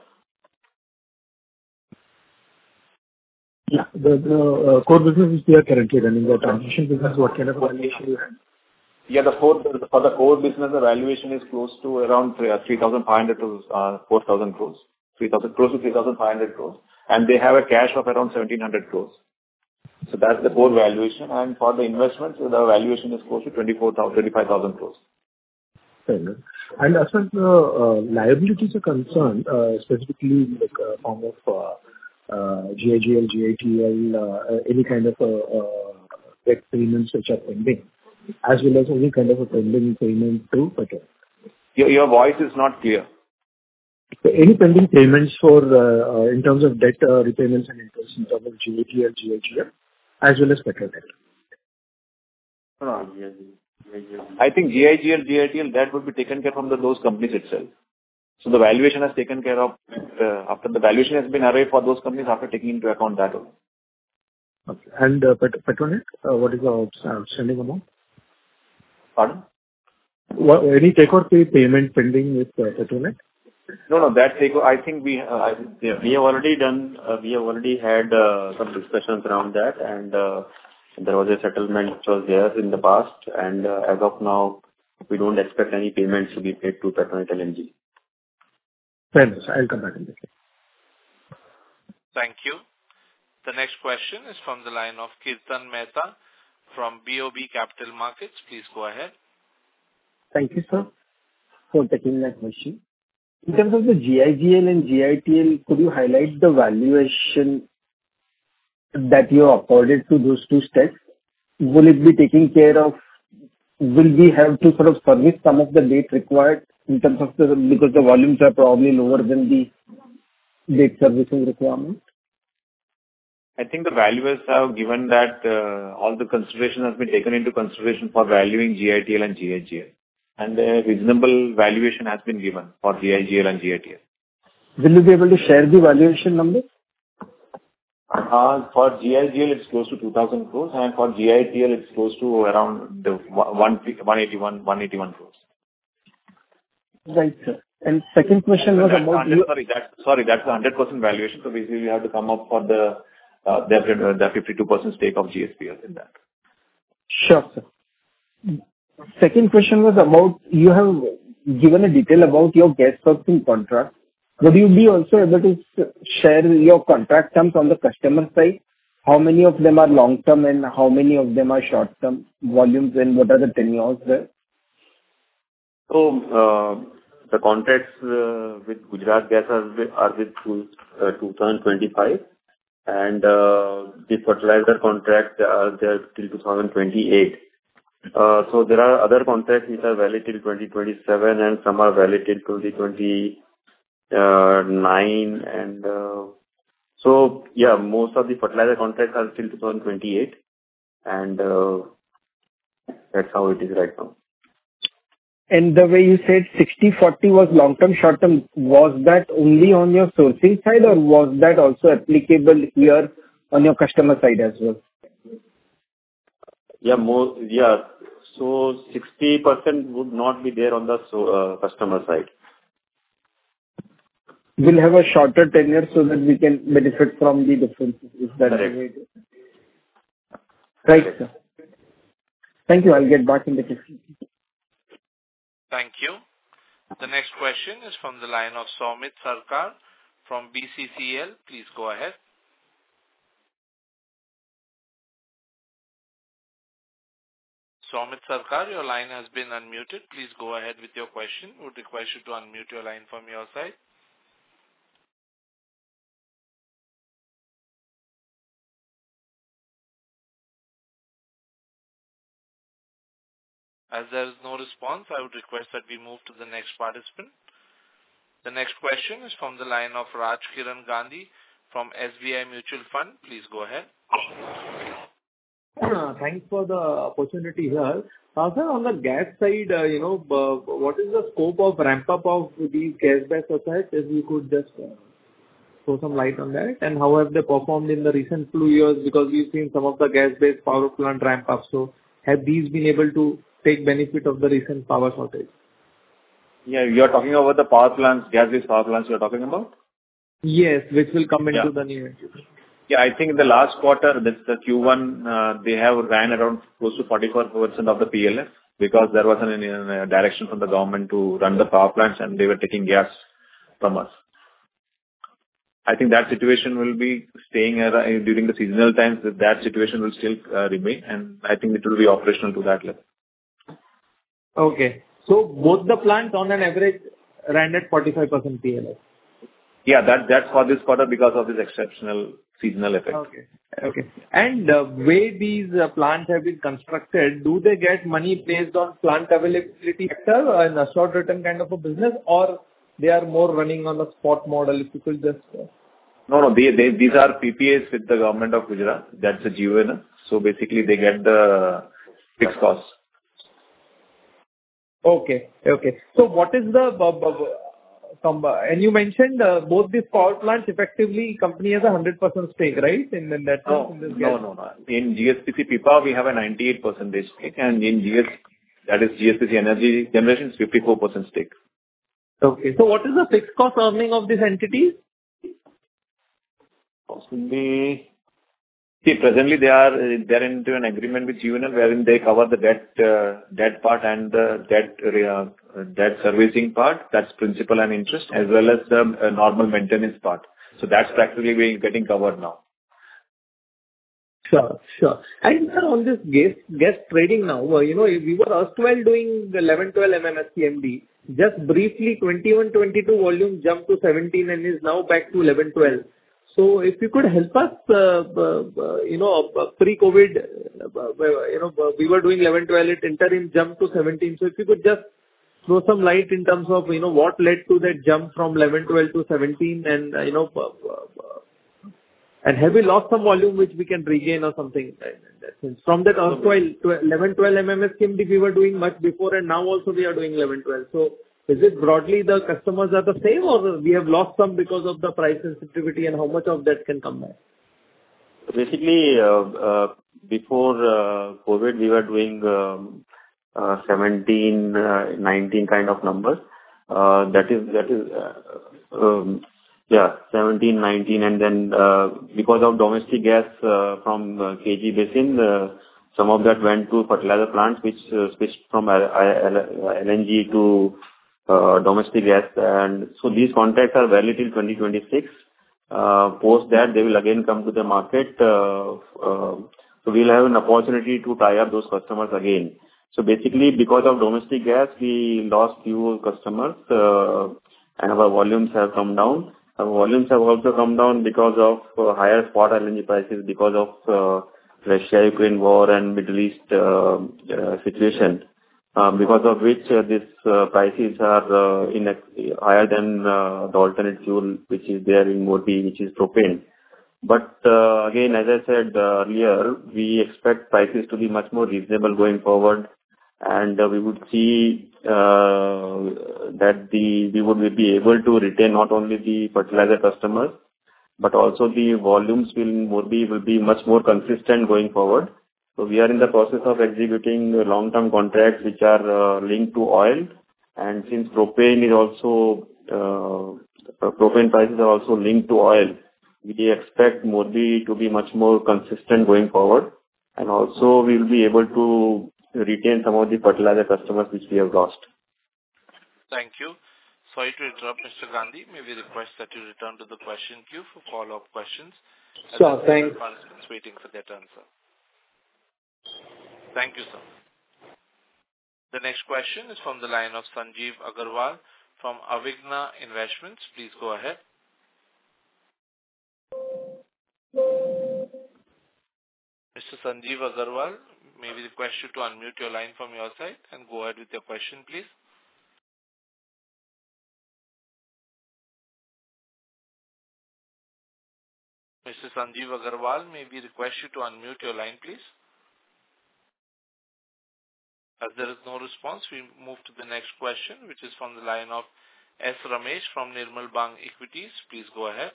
Yeah, the, the uh, core business is there currently running. The transition business, what kind of valuation you have? Yeah, the core, for the core business, the valuation is close to around three thousand five hundred to uh, four thousand crores. three thousand, close to three thousand five hundred crores. And they have a cash of around seventeen hundred crores. So that's the core valuation. And for the investments, the valuation is close to twenty-four thousand, twenty-five thousand crores. Fair enough. And as far as the uh, liabilities are concerned, uh, specifically like uh, form of uh, uh, G I G L, G I T L, uh, any kind of uh, uh, debt payments which are pending, as well as any kind of a pending payment to Petronet. Your, your voice is not clear. So any pending payments for, uh, uh, in terms of debt uh, repayments and interest in terms of G I T L, G I G L, as well as Petronet? No, I think G I G L, G I T L, that would be taken care from the, those companies itself. So the valuation has taken care of, uh, after the valuation has been arrayed for those companies after taking into account that only. Okay. And uh, Pet- Petronet, uh, what is the outstanding amount? Pardon? What, any take or pay payment pending with uh, Petronet? No, no, that take, I think we, uh, I, Yeah, we have already done, uh, we have already had uh, some discussions around that, and uh, there was a settlement which was there in the past, and uh, as of now, we don't expect any payments to be paid to Petronet L N G. Fair enough. I'll come back in this. Thank you. The next question is from the line of Kirtan Mehta from B O B Capital Markets. Please go ahead. Thank you, sir, for taking my question. In terms of the G I G L and G I T L, could you highlight the valuation that you accorded to those two stacks? Will it be taking care of, will we have to sort of service some of the debt required in terms of the, because the volumes are probably lower than the debt servicing requirement? I think the valuers have given that uh, all the consideration has been taken into consideration for valuing G I T L and G I G L. And a reasonable valuation has been given for G I G L and G I T L. Will you be able to share the valuation number? Uh, for G I G L, it's close to two thousand crores, and for G I T L, it's close to around the one eighty-one, one eighty-one crores. Right, sir. And second question was about... You... Sorry, that's, sorry, that's the one hundred percent valuation. So basically, we have to come up for the, uh, the, the fifty-two percent stake of G S P L in that. Sure, sir. Second question was about, you have given a detail about your gas sourcing contract, would you be also able to s- share your contract terms on the customer side? How many of them are long-term and how many of them are short-term volumes, and what are the tenures there? So, uh, the contracts uh, with Gujarat Gas are with are with two- uh, twenty twenty-five, and uh, the fertilizer contract are there till two thousand twenty-eight. Uh, So there are other contracts which are valid till twenty twenty-seven, and some are valid till twenty twenty-nine. And uh, so, yeah, most of the fertilizer contracts are till two thousand twenty-eight, and uh, that's how it is right now. And the way you said sixty forty was long-term, short-term, was that only on your sourcing side, or was that also applicable here on your customer side as well? Yeah, more, yeah. So sixty percent would not be there on the so, uh, customer side. We'll have a shorter tenure so that we can benefit from the differences. Is that the Correct. way it is? Right, sir. Thank you. I'll get back in the question. Thank you. The next question is from the line of Soumit Sarkar from B C C L. Please go ahead. Soumit Sarkar, your line has been unmuted. Please go ahead with your question. Would request you to unmute your line from your side. As there is no response, I would request that we move to the next participant. The next question is from the line of Raj Kiran Gandhi from S B I Mutual Fund. Please go ahead. Thanks for the opportunity here. Uh, Sir, on the gas side, uh, you know, uh, what is the scope of ramp-up of these gas-based assets? If you could just uh, throw some light on that. And how have they performed in the recent few years? Because we've seen some of the gas-based power plant ramp up. So have these been able to take benefit of the recent power shortage? Yeah, you are talking about the power plants, gas-based power plants you are talking about? Yes, which will come into Yeah. the new entity. Yeah, I think in the last quarter, that's the Q one, uh, they have ran around close to forty-four percent of the P L F because there was an an direction from the government to run the power plants, and they were taking gas from us. I think that situation will be staying ar- during the seasonal times. That situation will still uh, remain, and I think it will be operational to that level. Okay. So both the plants on an average ran at forty-five percent P L F. Yeah, that that's for this quarter because of this exceptional seasonal effect. Okay. Okay. And the way these uh, plants have been constructed, do they get money based on plant availability factor or an assured return kind of a business, or they are more running on a spot model? If you could just... Uh... No, no, they, they, these are P P As with the government of Gujarat. That's a G O N. So basically, they get the fixed costs. Okay. Okay. So what is the... Uh, uh, com- and you mentioned uh, both these power plants, effectively, company has a one hundred percent stake, right? In, in that No, in this no, gas? no, no. In G S P C Pipavav, we have a ninety-eight percent stake, and in G S, that is G S P C Energy Generation, is fifty-four percent stake. Okay. So what is the fixed cost earning of this entity? Possibly. See, presently they are they are into an agreement with U N L wherein they cover the debt uh, debt part and the debt uh, debt servicing part. That's principal and interest, as well as the uh, normal maintenance part. So that's practically being getting covered now. Sure, sure. And sir, on this gas gas trading now, uh, you know, we were erstwhile doing the eleven twelve M M S C M D. Just briefly, twenty-one twenty-two volume jumped to seventeen and is now back to eleven twelve. So if you could help us, uh, uh, you know, uh, pre-COVID, uh, you know, uh, we were doing eleven twelve, it interim jumped to seventeen. So if you could just throw some light in terms of, you know, what led to that jump from eleven twelve to seventeen, and, uh, you know, uh, uh, and have we lost some volume which we can regain or something in that sense? From that erstwhile eleven twelve M M S C M D we were doing much before, and now also we are doing eleven twelve. So is it broadly the customers are the same, or we have lost some because of the price sensitivity, and how much of that can come back? Basically, uh, uh, before uh, COVID, we were doing um, uh, seventeen, uh, nineteen kind of numbers. Uh, That is, that is, uh, um, yeah, seventeen, nineteen, and then uh, because of domestic gas uh, from uh, K G Basin, uh, some of that went to fertilizer plants, which uh, switched from L N G to uh, domestic gas. And so these contracts are valid till twenty twenty-six. Uh, post that, they will again come to the market. Uh, uh, so we'll have an opportunity to tie up those customers again. So basically, because of domestic gas, we lost few customers, uh, and our volumes have come down. Our volumes have also come down because of uh, higher spot L N G prices, because of uh, Russia-Ukraine war and Middle East uh, uh, situation, uh, because of which uh, these uh, prices are uh, in a, higher than uh, the alternate fuel which is there in Morbi, which is propane. But uh, again, as I said uh, earlier, we expect prices to be much more reasonable going forward, and uh, we would see uh, that the we would be able to retain not only the fertilizer customers, but also the volumes will more be will be much more consistent going forward. So we are in the process of executing long-term contracts which are uh, linked to oil, and since propane is also uh, propane prices are also linked to oil, we expect Morbi to be much more consistent going forward, and also we will be able to retain some of the fertilizer customers which we have lost. Thank you. Sorry to interrupt, Mister Gandhi. May we request that you return to the question queue for follow-up questions? Sure, thanks. Participants waiting for their turn, sir. Thank you, sir. The next question is from the line of Sanjeev Agarwal from Avigna Investments. Please go ahead. Mister Sanjeev Agarwal, may we request you to unmute your line from your side and go ahead with your question, please. Mister Sanjeev Agarwal, may we request you to unmute your line, please? As there is no response, we move to the next question, which is from the line of S. Ramesh from Nirmal Bang Equities. Please go ahead.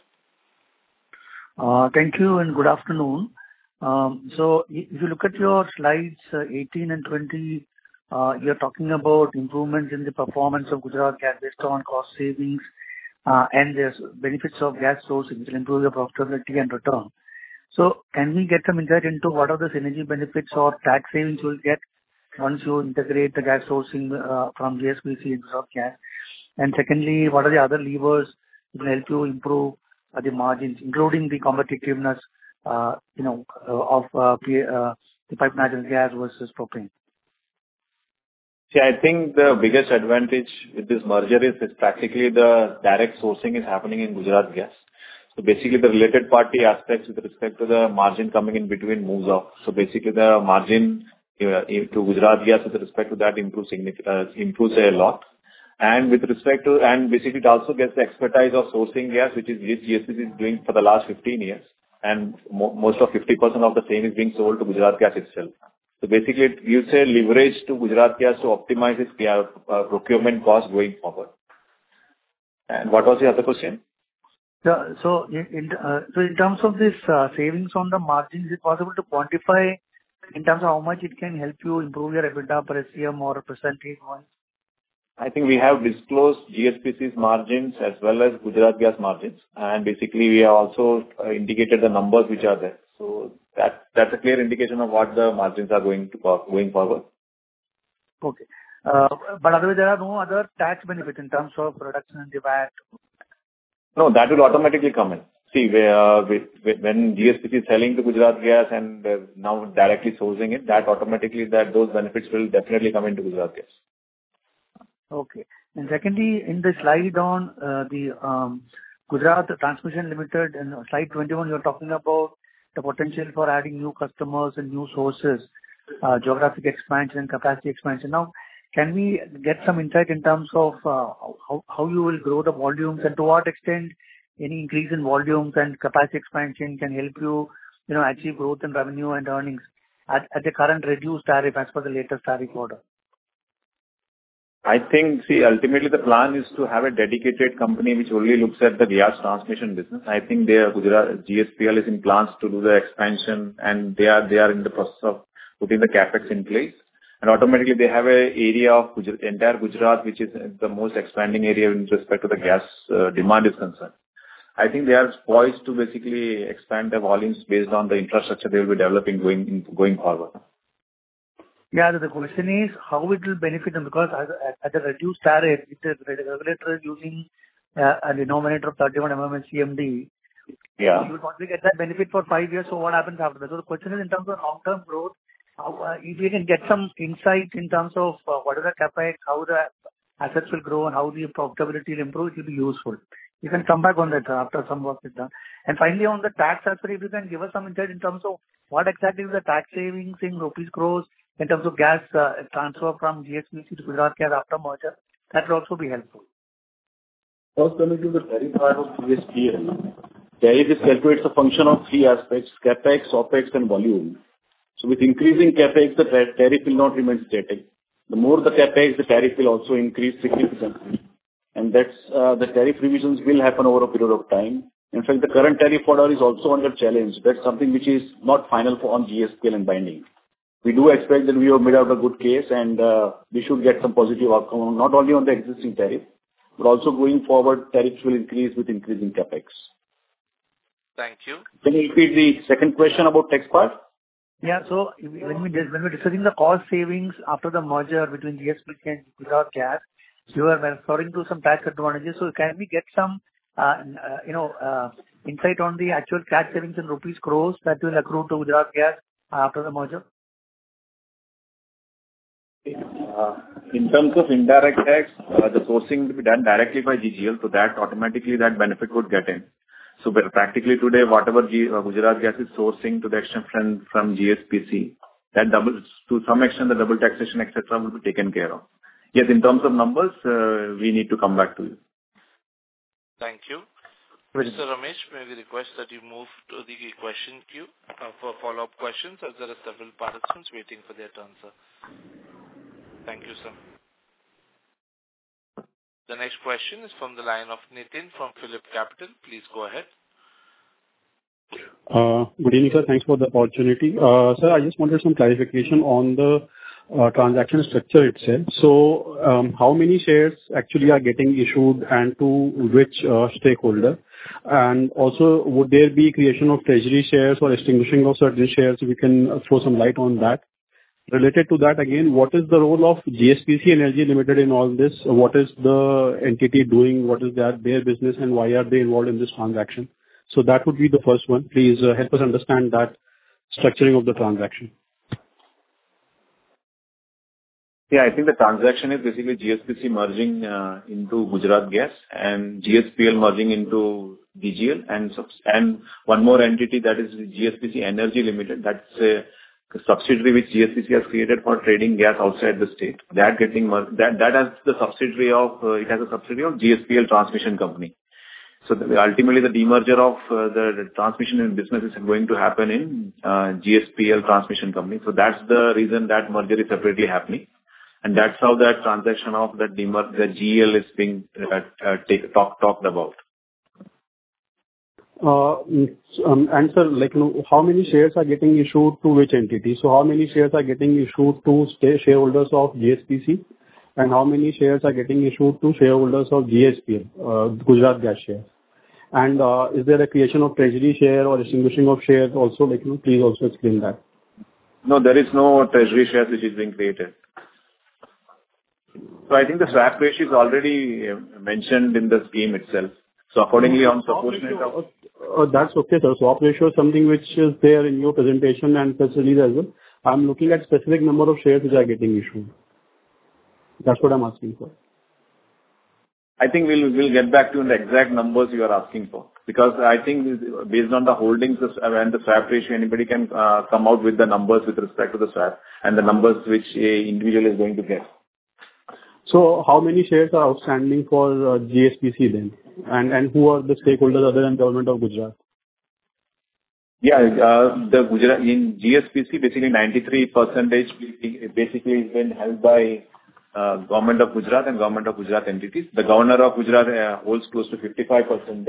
Uh, thank you and good afternoon. Um, so if you look at your slides uh, eighteen and twenty, uh, you're talking about improvements in the performance of Gujarat Gas based on cost savings uh, and the benefits of gas sourcing, which will improve your profitability and return. So can we get some insight into what are the synergy benefits or tax savings you will get once you integrate the gas sourcing uh, from G S P C into Gujarat Gas? And secondly, what are the other levers that will help you improve uh, the margins, including the competitiveness Uh, you know, uh, of uh, uh, the pipe natural gas versus propane? See, I think the biggest advantage with this merger is, is practically the direct sourcing is happening in Gujarat Gas. So basically the related party aspects with respect to the margin coming in between moves off. So basically the margin uh, to Gujarat Gas with respect to that improves, uh, improves a lot. And with respect to, and basically it also gets the expertise of sourcing gas, which is G S P C is doing for the last fifteen years. And mo- most of fifty percent of the same is being sold to Gujarat Gas itself. So basically, it gives a leverage to Gujarat Gas to optimize its uh, procurement cost going forward. And what was the other question? Yeah, so, in, in, uh, so in terms of this uh, savings on the margins, is it possible to quantify in terms of how much it can help you improve your EBITDA per S C M or percentage-wise? I think we have disclosed G S P C's margins as well as Gujarat Gas margins, and basically we have also uh, indicated the numbers which are there. So that that's a clear indication of what the margins are going to going forward. Okay, uh, but otherwise there are no other tax benefits in terms of reduction in the V A T. No, that will automatically come in. See, uh, with, with, when G S P C is selling to Gujarat Gas and uh, now directly sourcing it, that automatically that those benefits will definitely come into Gujarat Gas. Okay. And secondly, in the slide on uh, the um, Gujarat Transmission Limited, and slide twenty-one, you're talking about the potential for adding new customers and new sources, uh, geographic expansion and capacity expansion. Now, can we get some insight in terms of uh, how, how you will grow the volumes, and to what extent any increase in volumes and capacity expansion can help you, you know, achieve growth in revenue and earnings at, at the current reduced tariff as per the latest tariff order? I think, see, ultimately the plan is to have a dedicated company which only looks at the gas transmission business. I think their Gujarat G S P L is in plans to do the expansion, and they are they are in the process of putting the capex in place. And automatically they have a area of Gujarat, entire Gujarat, which is the most expanding area in respect to the gas uh, demand is concerned. I think they are poised to basically expand the volumes based on the infrastructure they will be developing going going forward. Yeah, the question is how it will benefit them, because at a reduced tariff, if the regulator is using uh, a denominator of thirty-one millimeter C M D, Yeah. you will probably get that benefit for five years. So what happens after that? So the question is in terms of long-term growth, how, uh, if we can get some insight in terms of uh, what is the capex, how the assets will grow, and how the profitability will improve, it will be useful. You can come back on that after some work is done. And finally, on the tax aspect, if you can give us some insight in terms of what exactly is the tax savings in rupees crores in terms of gas uh, transfer from G S P C to Gujarat Gas after merger, that will also be helpful. First, coming to the tariff part of G S P L. Tariff is calculated as a function of three aspects: capex, opex, and volume. So with increasing capex, the tariff will not remain static. The more the capex, the tariff will also increase significantly. And that's uh, the tariff revisions will happen over a period of time. In fact, the current tariff order is also under challenge. That's something which is not final for on G S P L and binding. We do expect that we have made out a good case, and uh, we should get some positive outcome, not only on the existing tariff, but also going forward, tariffs will increase with increasing capex. Thank you. Can you repeat the second question about tax part? Yeah. So when we when we're discussing the cost savings after the merger between G S P C and Gujarat Gas, you are referring to some tax advantages. So can we get some, uh, uh, you know, uh, insight on the actual tax savings in rupees crores that will accrue to Gujarat Gas after the merger? Uh, in terms of indirect tax, uh, the sourcing will be done directly by G G L, so that automatically that benefit would get in. So practically today, whatever G, uh, Gujarat Gas is sourcing to the extent from, from G S P C, that double, to some extent the double taxation, et cetera, will be taken care of. Yes, in terms of numbers, uh, we need to come back to you. Thank you. Mister Ramesh, may we request that you move to the question queue uh, for follow-up questions, as there are several participants waiting for their turn, sir. Thank you, sir. The next question is from the line of Nitin from Phillip Capital. Please go ahead. Uh, good evening, sir. Thanks for the opportunity. Uh, sir, I just wanted some clarification on the uh, transaction structure itself. So, um, how many shares actually are getting issued and to which uh, stakeholder? And also, would there be creation of treasury shares or extinguishing of certain shares? We can uh, throw some light on that. Related to that, again, what is the role of G S P C Energy Limited in all this? What is the entity doing? What is that, their business, and why are they involved in this transaction? So that would be the first one. Please uh, help us understand that structuring of the transaction. Yeah, I think the transaction is basically G S P C merging uh, into Gujarat Gas and G S P L merging into D G L, and and one more entity, that is G S P C Energy Limited. That's a subsidiary which G S P C has created for trading gas outside the state. That getting mer- that that has the subsidiary of uh, it has a subsidiary of G S P L Transmission Company. So the, ultimately, the demerger of uh, the, the transmission business is going to happen in uh, G S P L Transmission Company. So that's the reason that merger is separately happening, and that's how that transaction of that demer the G L is being uh, uh, take, talk, talked about. Uh, um, and sir, like, you know, how many shares are getting issued to which entity? So how many shares are getting issued to shareholders of G S P C, and how many shares are getting issued to shareholders of G S P L, uh, Gujarat Gas shares? And uh, is there a creation of treasury share or extinguishing of shares also? Like, you know, please also explain that. No, there is no treasury shares which is being created. So I think the swap ratio is already mentioned in the scheme itself. So accordingly, on proportionate of... Uh, that's okay, sir. Swap ratio is something which is there in your presentation and press release as well. I'm looking at specific number of shares which are getting issued. That's what I'm asking for. I think we'll we'll get back to you on the exact numbers you are asking for, because I think based on the holdings and the swap ratio, anybody can uh, come out with the numbers with respect to the swap and the numbers which a individual is going to get. So how many shares are outstanding for uh, G S P C then? And and who are the stakeholders other than government of Gujarat? Yeah, uh, the Gujarat in G S P C, basically ninety-three percent basically is been held by uh, government of Gujarat and government of Gujarat entities. The governor of Gujarat uh, holds close to fifty-five percent.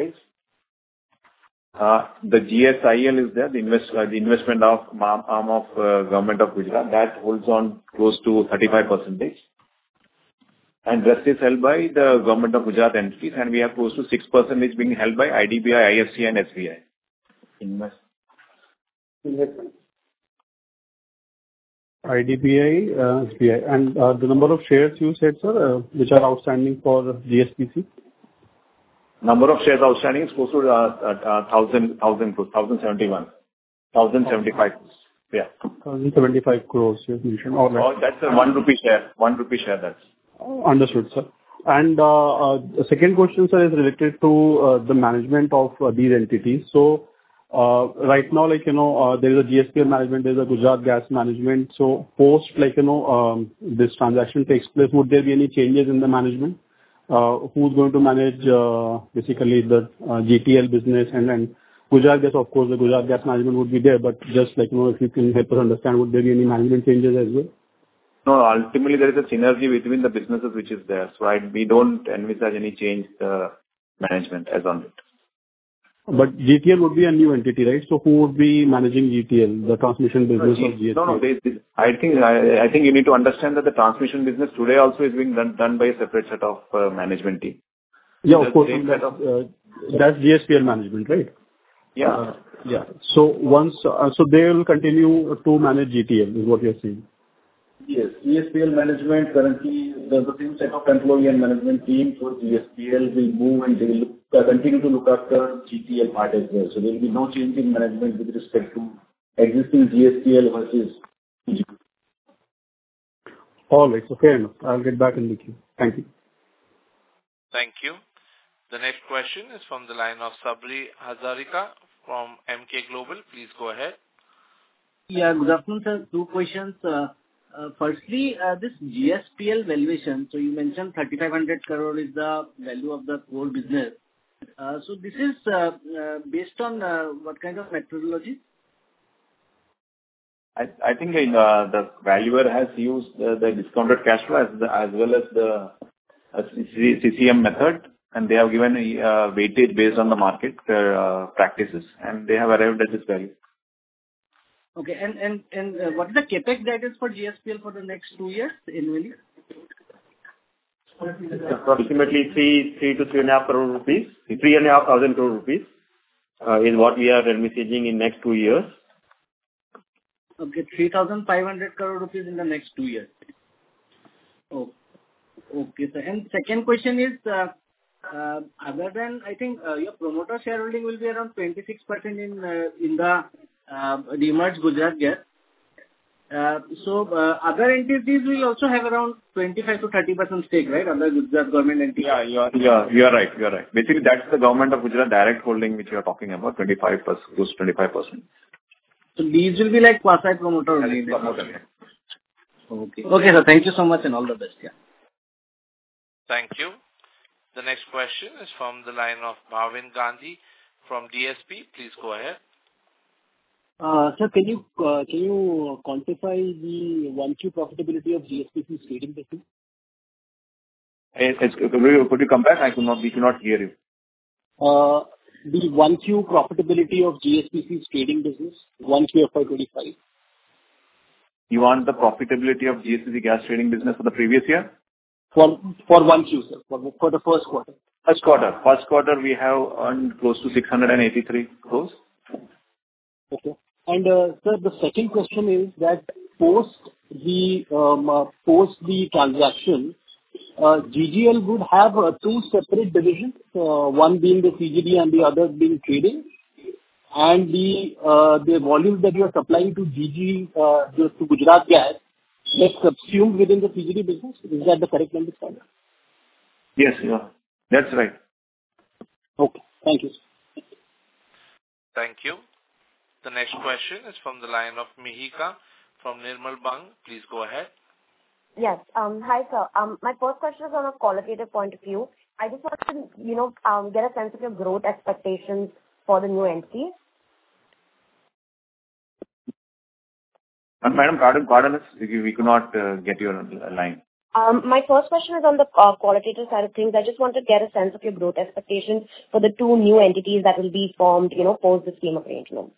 Uh, the G S I L is there, the, invest, uh, the investment of arm of uh, government of Gujarat, that holds on close to thirty-five percent. And rest is held by the government of Gujarat entities, and we have close to six percent is being held by I D B I, I F C and S B I. Invest. Investment. I D B I, uh, S B I. And uh, the number of shares you said, sir, uh, which are outstanding for G S P C? Number of shares outstanding is close to uh, uh, thousand thousand crores, thousand seventy one, thousand seventy five. Yeah. Thousand seventy five crores you mentioned. All right. Oh, that's a one rupee share. One rupee share. That's. Understood, sir. And uh, uh, the second question, sir, is related to uh, the management of uh, these entities. So uh, right now, like you know, uh, there is a G S P L management, there is a Gujarat Gas management. So post, like you know, um, this transaction takes place, would there be any changes in the management? Uh, who's going to manage uh, basically the uh, G T L business and then Gujarat Gas? Of course, the Gujarat Gas management would be there, but just like you know, if you can help us understand, would there be any management changes as well? No, ultimately there is a synergy between the businesses which is there. So I, we don't envisage any change the management as on it. But G T L would be a new entity, right? So who would be managing G T L, the transmission business no, of G S P? No, no. They, they, I think I, I think you need to understand that the transmission business today also is being done, done by a separate set of uh, management team. Yeah, the of course. same That's, set of, uh, that's G S P L management, right? Yeah. Uh, yeah. So once, uh, so they will continue to manage G T L, is what you're saying? Yes. G S P L management currently, the, the same set of employee and management team for G S P L will move and they will look, uh, continue to look after G T L part as well. So there will be no change in management with respect to existing G S P L versus G P L. All right. So fair enough. I'll get back in the queue. Thank you. Thank you. The next question is from the line of Sabri Hazarika from M K Global. Please go ahead. Yeah, good afternoon, sir. Two questions. Uh, uh, firstly, uh, this G S P L valuation, so you mentioned thirty-five hundred crore is the value of the core business. Uh, so this is uh, uh, based on uh, what kind of methodology? I, I think uh, the valuer has used uh, the discounted cash flow as, the, as well as the uh, C C M method, and they have given a uh, weightage based on the market uh, practices, and they have arrived at this value. Okay, and and and uh, what is the capex guidance for G S P L for the next two years annually? Approximately three three to three and a half crore rupees, three and a half thousand crore rupees uh, is what we are envisaging in next two years. Okay, three thousand five hundred crore rupees in the next two years. Oh, okay, sir. And second question is, uh, uh, other than, I think uh, your promoter shareholding will be around twenty-six percent in uh, in the uh, demerged Gujarat Gas. Uh, so uh, other entities will also have around twenty-five to thirty percent stake, right? Other Gujarat government entities. Yeah, you are, you are, you are right. You are right. Basically, that's the government of Gujarat direct holding which you are talking about, twenty-five percent, close to twenty-five percent. So these will be like quasi promoter only. Promoter, yeah. Okay. Okay, sir. Thank you so much and all the best. Yeah. Thank you. The next question is from the line of Bhavin Gandhi from D S P. Please go ahead. Uh, sir, can you uh, can you quantify the one Q profitability of G S P C's trading business? Hey, could you, could you come back? I could not, we could not hear you. Uh, the one Q profitability of G S P C's trading business, one Q F Y twenty-five. You want the profitability of G S P C gas trading business for the previous year? For for one Q, sir, for, for the first quarter. First quarter. First quarter, we have earned close to six hundred eighty-three crores. Okay. And, uh, sir, the second question is that post the um, uh, post the transaction, uh, G G L would have uh, two separate divisions, uh, one being the C G D and the other being trading, and the uh, the volumes that you are supplying to G G uh, to Gujarat Gas gets subsumed within the C G D business. Is that the correct understanding? Yes, yeah, that's right. Okay, thank you. Thank you. The next question is from the line of Mihika from Nirmal Bang. Please go ahead. Yes. Um, hi, sir. Um, my first question is on a qualitative point of view. I just want to, you know, um, get a sense of your growth expectations for the new entity. Uh, Madam, pardon, pardon us. We, we could not uh, get your line. Um, my first question is on the uh, qualitative side of things. I just want to get a sense of your growth expectations for the two new entities that will be formed, you know, post the scheme of arrangement.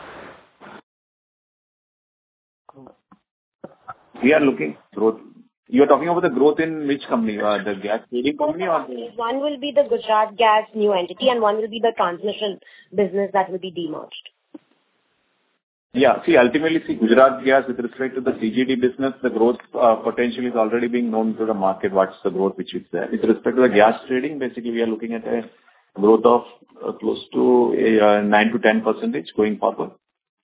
We are looking growth. You're talking about the growth in which company? Uh, the gas trading company or the... One will be the Gujarat Gas new entity and one will be the transmission business that will be demerged. Yeah. See, ultimately, see, Gujarat Gas, with respect to the C G D business, the growth uh, potential is already being known to the market, what's the growth which is there. With respect to the gas trading, basically, we are looking at a growth of uh, close to uh, nine to ten percent going forward.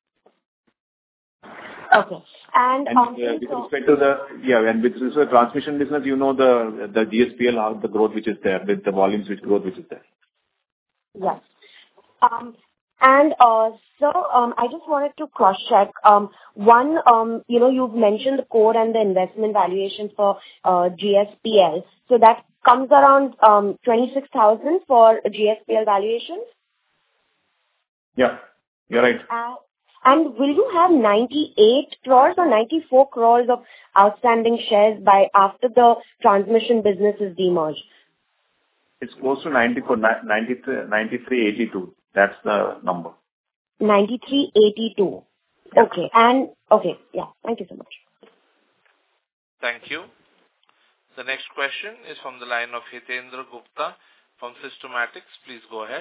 Okay. And, And um, uh, with so, respect to the, yeah, and with respect to the transmission business, you know the the G S P L, how the growth which is there, with the volumes which growth which is there. yes. Um, and uh, so um, I just wanted to cross-check. Um, one, um, you know, you've mentioned the core and the investment valuation for uh, G S P L. So that comes around um, twenty-six thousand for G S P L valuations? Yeah, you're right. Uh, and will you have ninety-eight crores or ninety-four crores of outstanding shares by after the transmission business is demerged? It's close to ninety-four, ninety-three eighty-two. That's the number. ninety-three eighty-two. Okay. And, okay. Yeah. Thank you so much. Thank you. The next question is from the line of Hitendra Gupta from Systematics. Please go ahead.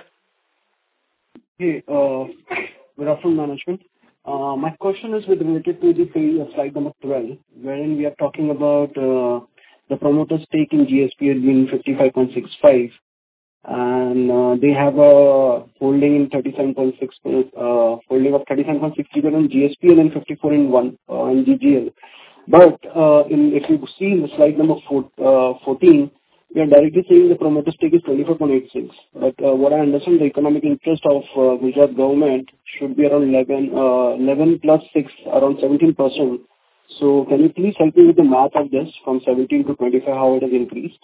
Hey, uh, good afternoon, management. Uh, my question is with related to the page of slide number twelve, wherein we are talking about uh, the promoter stake in G S P L being fifty-five point six five, and uh, they have a holding in thirty-seven point six, uh, holding of thirty-seven point six percent in G S P L and fifty-four in one uh, in G G L. But uh, in, if you see in the slide number four, uh, fourteen, we are directly saying the promoter stake is twenty-four point eight six. But uh, what I understand, the economic interest of uh, Gujarat government should be around eleven, uh, eleven plus six, around seventeen percent. So can you please help me with the math of this from seventeen to twenty-five, how it has increased?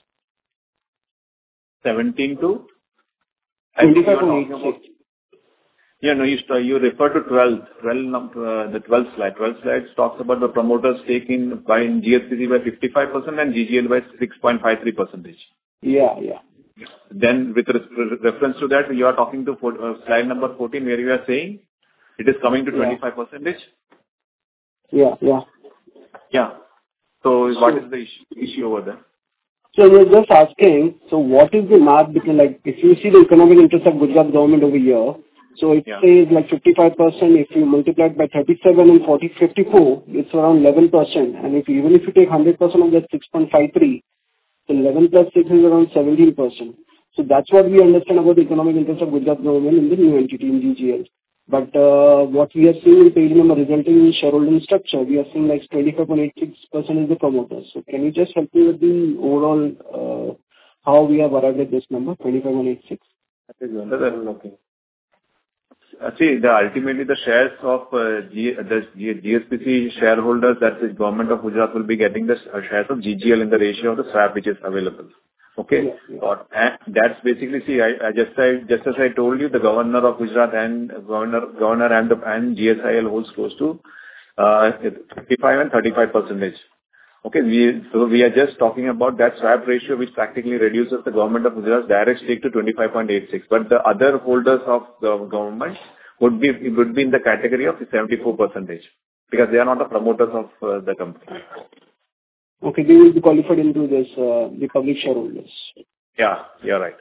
seventeen to? twenty-five point eight six. Yeah, no, you, you refer to twelve, twelve uh, the twelfth slide. twelfth slide talks about the promoter stake in, by in G S P C by fifty-five percent and G G L by six point five three percent. Yeah, yeah. Then with re- reference to that, you are talking to for, uh, slide number fourteen where you are saying it is coming to twenty-five percent. Yeah, yeah. Yeah. So what is the issue, issue over there? So we're just asking, so what is the math between, like, if you see the economic interest of Gujarat government over here, so it yeah. says like fifty-five percent, if you multiply it by thirty-seven and forty, fifty-four, it's around eleven percent. And if even if you take one hundred percent of that six point five three, so eleven plus six is around seventeen percent. So that's what we understand about the economic interest of Gujarat government in the new entity in G G L. But uh, what we are seeing in page number resulting in shareholding structure, we are seeing like twenty-five point eight six percent is the promoters. So can you just help me with the overall, uh, how we have arrived at this number, twenty-five point eight six? Okay. Uh, see, the, ultimately the shares of uh, G, the G, GSPC shareholders, that the government of Gujarat will be getting the uh, shares of G G L in the ratio of the swap which is available. Okay, yeah, yeah. But, and that's basically, see, I, I just I, just as I told you, the governor of Gujarat and governor governor and the and G S I L holds close to uh, fifty-five and thirty-five percentage. Okay, we so we are just talking about that swap ratio, which practically reduces the government of Gujarat's direct stake to twenty-five point eight six. But the other holders of the government would be would be in the category of seventy-four percentage because they are not the promoters of uh, the company. Okay, they will be qualified into this uh, the public shareholders. Yeah, you're right.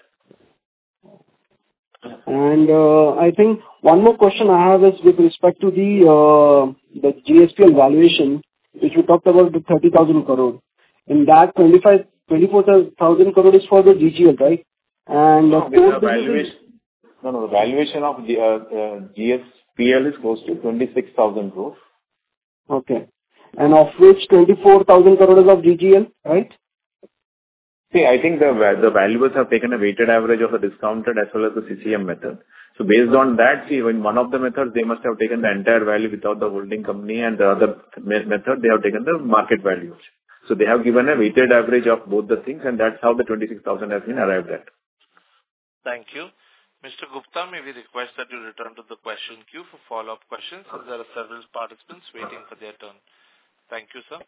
And uh, I think one more question I have is with respect to the uh, the G S P L valuation, which we talked about, the thirty thousand crore. In that, twenty-five, twenty-four thousand crore is for the G G L, right? And no, the valuation, no, no, the valuation of the uh, uh, G S P L is close to twenty-six thousand crore. Okay. And of which twenty-four thousand crore is of G G L, right? See, I think the the valuers have taken a weighted average of the discounted as well as the C C M method. So based on that, see, in one of the methods, they must have taken the entire value without the holding company, and the other method, they have taken the market value. So they have given a weighted average of both the things, and that's how the twenty-six thousand has been arrived at. Thank you. Mister Gupta, may we request that you return to the question queue for follow-up questions, as there are several participants waiting for their turn. Thank you, sir.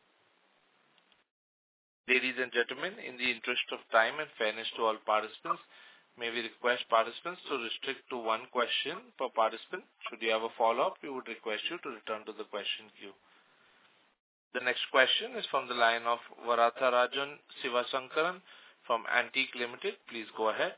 Ladies and gentlemen, in the interest of time and fairness to all participants, may we request participants to restrict to one question per participant. Should you have a follow-up, we would request you to return to the question queue. The next question is from the line of Varatharajan Sivasankaran from Antique Limited. Please go ahead.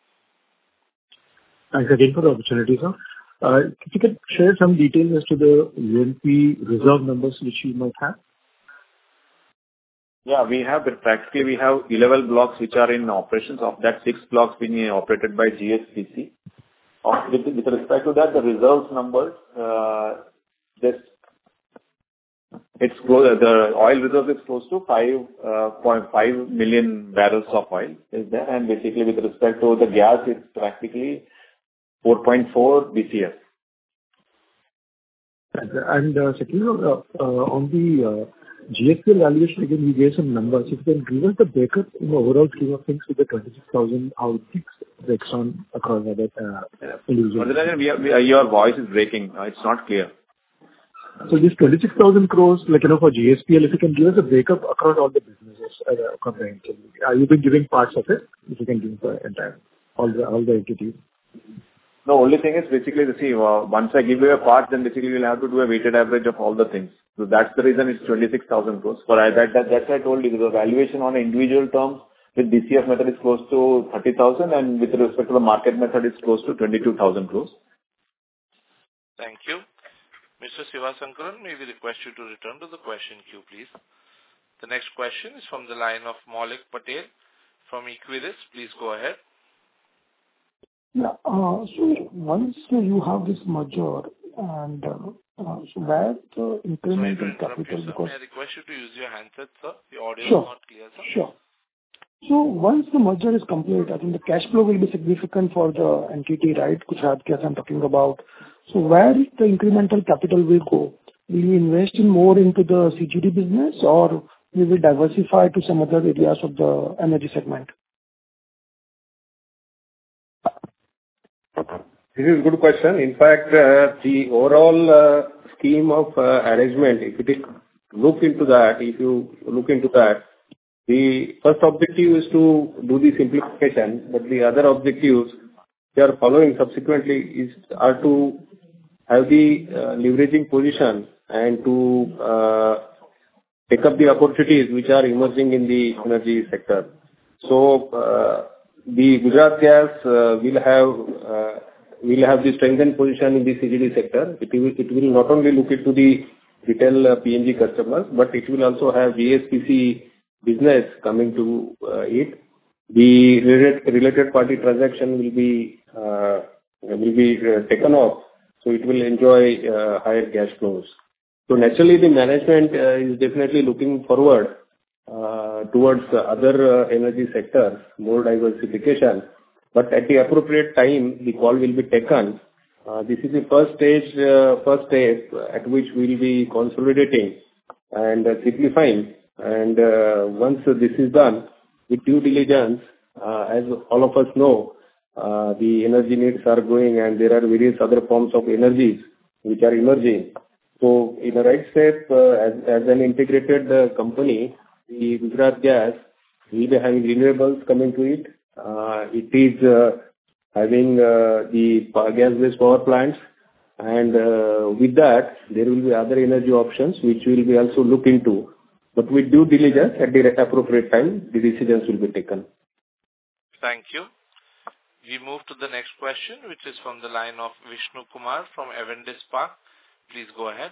Thanks again for the opportunity, sir. Uh, If you could share some details as to the U N P reserve numbers which you might have. Yeah, we have, but practically we have eleven blocks which are in operations. Of that, six blocks being operated by G S P C. Of- With with respect to that, the reserves numbers, uh, this, it's close, the oil reserve is close to five point five million barrels of oil is there, and basically with respect to the gas, it's practically four point four B C F. And uh, secondly, uh, uh, on the uh, G S P L valuation, again, you gave some numbers. If you can give us the breakup in the overall scheme of things with the twenty-six thousand, how it breaks down across other uh, individuals. Madhurajan, we are, we are, your voice is breaking. Uh, It's not clear. So this twenty-six thousand crores, like, you know, for G S P L, if you can give us a breakup across all the businesses, uh, comprehensively. Uh, You've been giving parts of it, if you can give the entire, all the, all the entities. The only thing is basically, the see, uh, once I give you a part, then basically you'll have to do a weighted average of all the things. So that's the reason it's twenty-six thousand crores. For I, that, that, that's why I told you, the valuation on individual terms with D C F method is close to thirty thousand, and with respect to the market method, it's close to twenty-two thousand crores. Thank you. Mister Sivasankaran, may we request you to return to the question queue, please. The next question is from the line of Maulik Patel from Equirus. Please go ahead. Yeah. uh, So once uh, you have this merger and uh, uh, so where the incremental capital, Sir, because may I request you to use your handset, sir? The audio Sure. is not clear, sir. Sure. So once the merger is complete, I think the cash flow will be significant for the entity, right? Gujarat Gas I'm talking about. So where the incremental capital will go? Will you invest in more into the C G D business, or we will diversify to some other areas of the energy segment? This is a good question. In fact, uh, the overall uh, scheme of uh, arrangement, if you take, look into that, if you look into that, the first objective is to do the simplification, but the other objectives they are following subsequently is are to have the uh, leveraging position and to uh, take up the opportunities which are emerging in the energy sector. So, uh, the Gujarat Gas uh, will have uh, will have the strengthened position in the C G D sector. It will it will not only look into the retail uh, P N G customers, but it will also have G S P C business coming to uh, it. The related, related party transaction will be uh, will be uh, taken off, so it will enjoy uh, higher cash flows. So naturally, the management uh, is definitely looking forward uh, towards the other uh, energy sectors, more diversification. But at the appropriate time, the call will be taken. Uh, this is the first stage, uh, first step at which we will be consolidating and uh, simplifying. And uh, once this is done, with due diligence, uh, as all of us know, uh, the energy needs are growing and there are various other forms of energies which are emerging. So in the right step, uh, as, as an integrated uh, company, the Gujarat Gas will be having renewables coming to it. Uh, it is uh, having uh, the gas-based power plants, and uh, with that, there will be other energy options which we will be also look into. But with due diligence, at the appropriate time, the decisions will be taken. Thank you. We move to the next question, which is from the line of Vishnu Kumar from Avendus Spark. Please go ahead.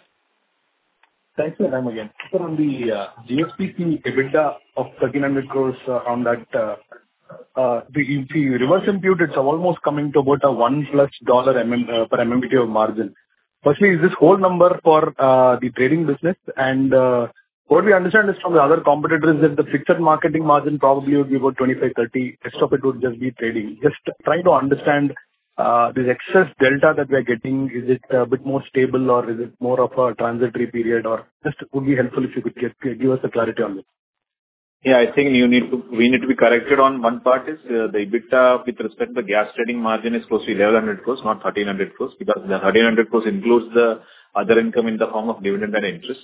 Thanks for the time again. Sir, on the uh, G S P C EBITDA of thirteen hundred crores uh, on that, uh, uh, the, if you reverse impute, it's almost coming to about a one plus dollar mm, uh, per M M B T U of margin. Firstly, is this whole number for uh, the trading business? And uh, what we understand is from the other competitors that the fixed marketing margin probably would be about twenty-five, thirty. Rest of it would just be trading. Just trying to understand uh, this excess delta that we are getting. Is it a bit more stable, or is it more of a transitory period? Or just would be helpful if you could get, give us a clarity on this. Yeah, I think you need to, we need to be corrected on one part is uh, the EBITDA with respect to the gas trading margin is close to eleven hundred crores, not thirteen hundred crores, because the thirteen hundred crores includes the other income in the form of dividend and interest.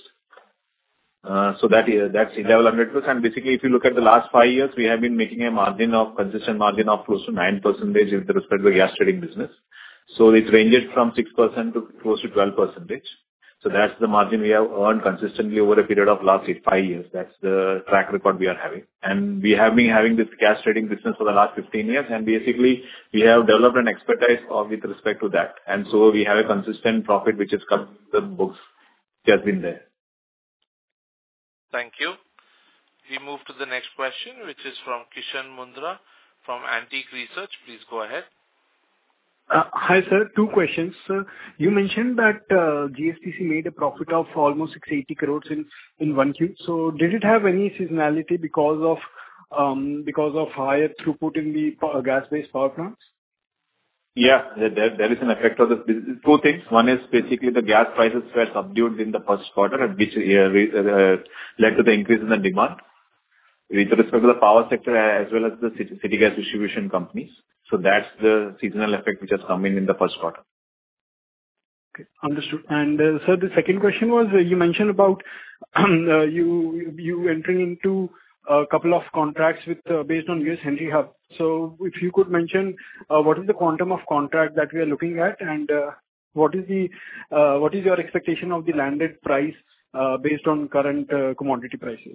Uh, so that is, that's eleven hundred crores. And basically, if you look at the last five years, we have been making a margin of, consistent margin of close to nine percent with respect to the gas trading business. So it ranges from six percent to close to twelve percent. So that's the margin we have earned consistently over a period of last eight, five years. That's the track record we are having. And we have been having this gas trading business for the last fifteen years, and basically we have developed an expertise of, with respect to that. And so we have a consistent profit which has come to the books, which has been there. Thank you. We move to the next question, which is from Kishan Mundra from Antique Research. Please go ahead. Uh, Hi, sir. Two questions. Sir, you mentioned that uh, G S P C made a profit of almost six hundred eighty crores in in one Q. So did it have any seasonality because of um, because of higher throughput in the po- gas-based power plants? Yeah, there, there there is an effect of this. Two things. One is basically the gas prices were subdued in the first quarter, and which uh, re- uh, led to the increase in the demand with respect to the power sector as well as the city, city gas distribution companies. So that's the seasonal effect which has come in in the first quarter. Okay, understood. And uh, sir, the second question was, uh, you mentioned about um, uh, you you entering into a couple of contracts with uh, based on U S Henry Hub. So if you could mention uh, what is the quantum of contract that we are looking at, and uh, what is the uh, what is your expectation of the landed price uh, based on current uh, commodity prices?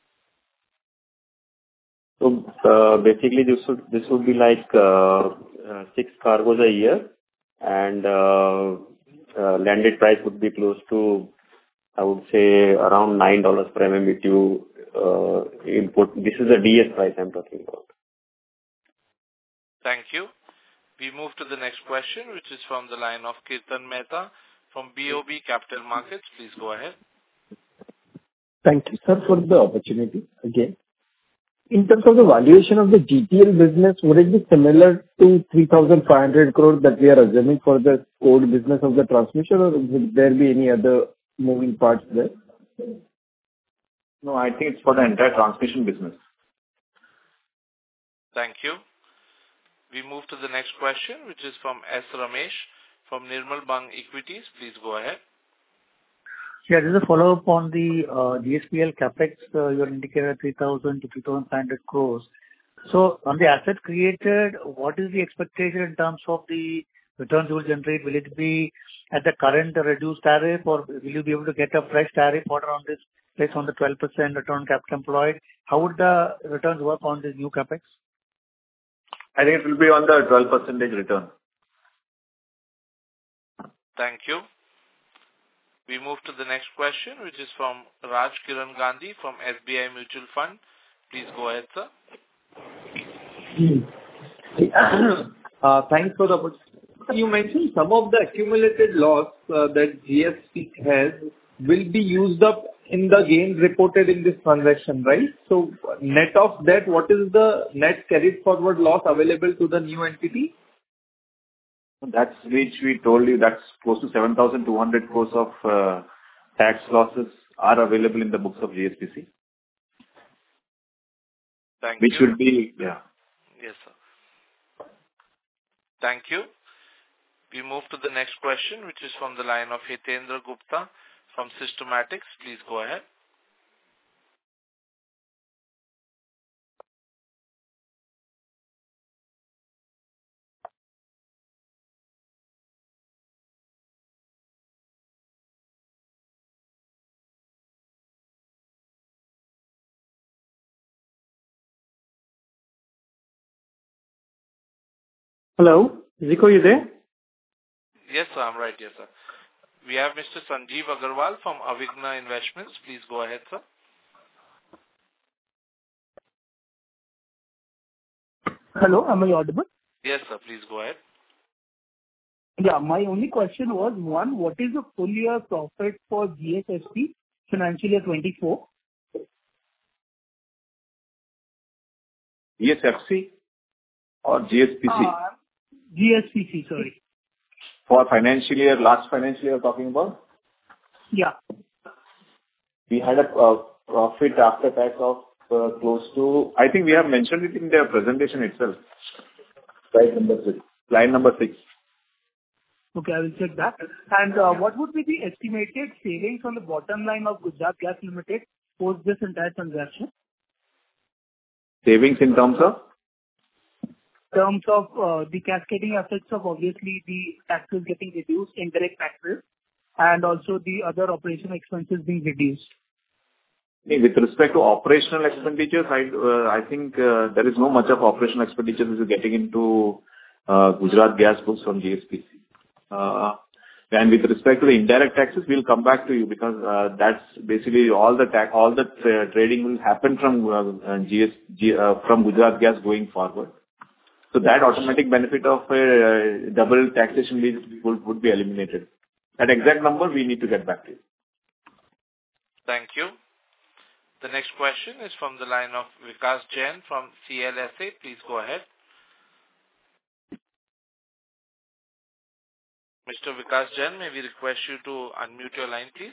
So uh, basically, this would this would be like uh, uh, six cargoes a year, and uh, uh, landed price would be close to, I would say, around nine dollars per M M B T U uh, input. This is the D S price I'm talking about. Thank you. We move to the next question, which is from the line of Kirtan Mehta from B O B Capital Markets. Please go ahead. Thank you, sir, for the opportunity again. In terms of the valuation of the G T L business, would it be similar to three thousand five hundred crores that we are assuming for the core business of the transmission, or would there be any other moving parts there? No, I think it's for the entire transmission business. Thank you. We move to the next question, which is from S. Ramesh from Nirmal Bang Equities. Please go ahead. Yeah, this is a follow-up on the uh, G S P L capex. Uh, you indicated three thousand to three thousand five hundred crores. So on the asset created, what is the expectation in terms of the returns you will generate? Will it be at the current reduced tariff, or will you be able to get a fresh tariff order on this based on the twelve percent return on capital employed? How would the returns work on this new capex? I think it will be on the twelve percent return. Thank you. We move to the next question, which is from Raj Kiran Gandhi from S B I Mutual Fund. Please go ahead, sir. Uh, Thanks for the opportunity. You mentioned some of the accumulated loss uh, that G S P has will be used up in the gains reported in this transaction, right? So net of that, what is the net carried forward loss available to the new entity? That's which we told you, that's close to seven thousand two hundred crores of uh, tax losses are available in the books of G S P C. Thank which you. will be, yeah. Yes, sir. Thank you. We move to the next question, which is from the line of Hitendra Gupta from Systematics. Please go ahead. Hello, Zico, you there? Yes, sir, I'm right. Yes, sir. We have Mister Sanjeev Agarwal from Avigna Investments. Please go ahead, sir. Hello, am I audible? Yes, sir. Please go ahead. Yeah, my only question was, one, what is the full year profit for G S S P financial year twenty-four? G S F C or G S P C? Uh, G S P C, sorry. For financial year, last financial year you're talking about? Yeah. We had a uh, profit after tax of uh, close to, I think we have mentioned it in the presentation itself. Slide number six. Slide number six. Okay, I will check that. And uh, what would be the estimated savings on the bottom line of Gujarat Gas Limited post this entire transaction? Savings in terms of? Terms of uh, the cascading effects of obviously the taxes getting reduced, indirect taxes, and also the other operational expenses being reduced? With respect to operational expenditures, I uh, I think uh, there is no much of operational expenditures which is getting into uh, Gujarat Gas books from G S P C. Uh, and with respect to the indirect taxes, we'll come back to you because uh, that's basically all the tax, all the tra- trading will happen from uh, G S, G, uh, from Gujarat Gas going forward. So that automatic benefit of uh, double taxation would, would be eliminated. That exact number we need to get back to you. Thank you. The next question is from the line of Vikas Jain from C L S A. Please go ahead. Mister Vikas Jain, may we request you to unmute your line, please?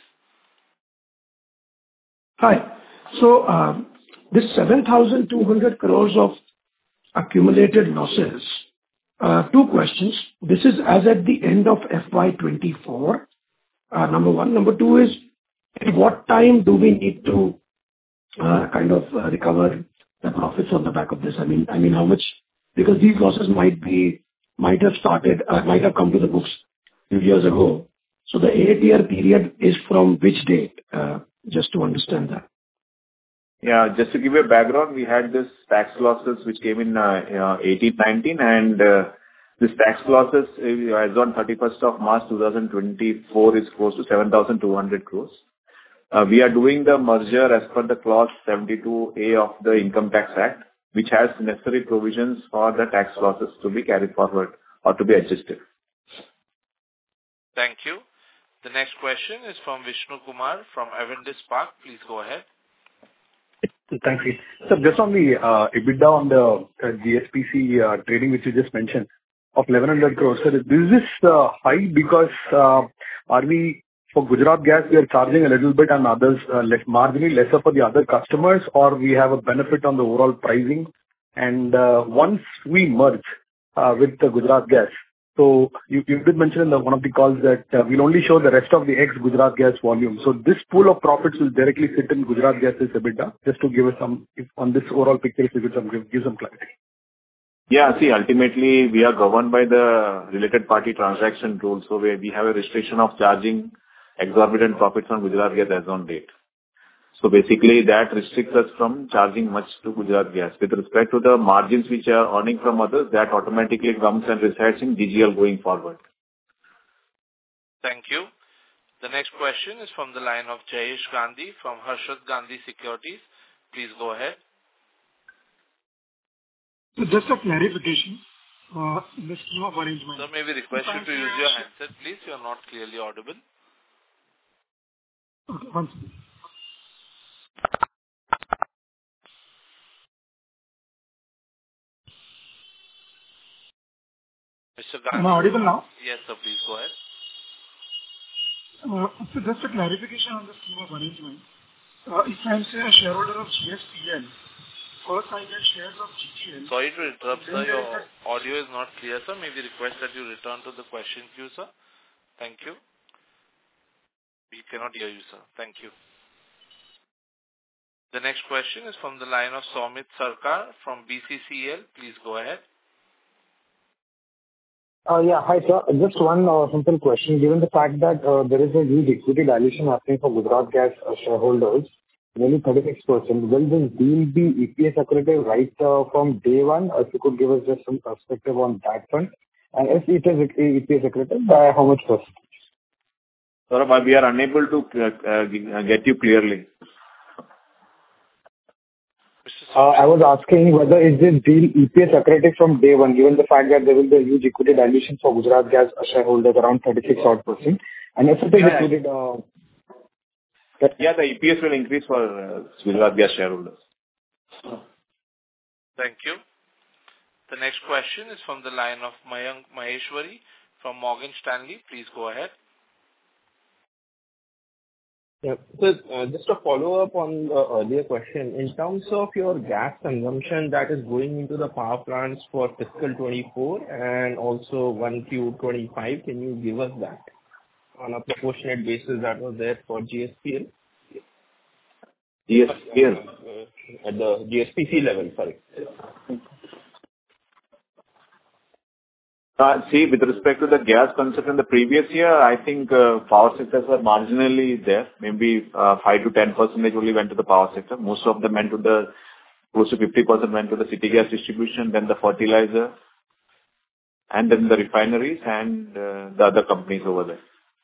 Hi. So, uh, this seven thousand two hundred crores of accumulated losses, uh, two questions. This is as at the end of F Y twenty-four, uh, number one. Number two is, at what time do we need to uh, kind of uh, recover the profits on the back of this? I mean, I mean, how much? Because these losses might be, might have started, uh, might have come to the books few years ago. So the eight-year period is from which date? Uh, just to understand that. Yeah, just to give you a background, we had this tax losses which came in uh, uh, eighteen nineteen, and uh, this tax losses uh, as on thirty-first of March twenty twenty-four is close to seven thousand two hundred crores. Uh, we are doing the merger as per the clause seventy-two A of the Income Tax Act, which has necessary provisions for the tax losses to be carried forward or to be adjusted. Thank you. The next question is from Vishnu Kumar from Avendus Spark. Please go ahead. Thank you. So just on the uh, EBITDA on the uh, G S P C uh, trading, which you just mentioned, of eleven hundred crores. So is this uh, high because uh, are we, for Gujarat Gas, we are charging a little bit and others uh, less, marginally lesser for the other customers, or we have a benefit on the overall pricing? And uh, once we merge uh, with the Gujarat Gas, so you, you did mention in the, one of the calls that uh, we'll only show the rest of the ex-Gujarat Gas volume. So this pool of profits will directly sit in Gujarat Gas's EBITDA, just to give us some, if, on this overall picture, if you could some, give, give some clarity. Yeah, see, ultimately we are governed by the related party transaction rules. So we, we have a restriction of charging exorbitant profits on Gujarat Gas as on date. So basically that restricts us from charging much to Gujarat Gas. With respect to the margins which are earning from others, that automatically comes and resides in G G L going forward. Thank you. The next question is from the line of Jayesh Gandhi from Harshad Gandhi Securities. Please go ahead. So just a clarification, uh, in the scheme of arrangement. So may we request you to use your handset, please? You are not clearly audible. Okay, one second. Mister Gandhi. Am I audible now? Yes, sir. Please go ahead. Uh, so just a clarification on the scheme of arrangement. Uh, if I am say a shareholder of G S P L, first I get shares of G G L. Sorry to interrupt, sir. Your audio is not clear, sir. May we request that you return to the question queue, sir? Thank you. We cannot hear you, sir. Thank you. The next question is from the line of Soumit Sarkar from B C C L. Please go ahead. Uh, yeah, hi sir. Just one uh, simple question. Given the fact that uh, there is a huge equity dilution happening for Gujarat Gas uh, shareholders, nearly thirty-six percent, will this deal be E P S accretive right uh, from day one? If you could give us just some perspective on that front. And if it is E P S accretive, by how much percent? Saurabh, we are unable to uh, uh, get you clearly. Uh, I was asking whether is this deal E P S accretive from day one, given the fact that there will be a huge equity dilution for Gujarat Gas shareholders around thirty-six odd percent. And if it is yeah, included... Uh, yeah, the E P S will increase for uh, Gujarat Gas shareholders. Thank you. The next question is from the line of Mayank Maheshwari from Morgan Stanley. Please go ahead. Yeah. So, uh, just a follow-up on the earlier question. In terms of your gas consumption that is going into the power plants for fiscal twenty-four and also one Q twenty-five, can you give us that on a proportionate basis that was there for G S P L? G S P L? Uh, at the G S P C level, sorry. Uh, See, with respect to the gas consumption in the previous year, I think uh, power sectors were marginally there. Maybe uh, five to ten percent only went to the power sector. Most of them went to the close to fifty percent went to the city gas distribution, then the fertilizer, and then the refineries and uh, the other companies over there.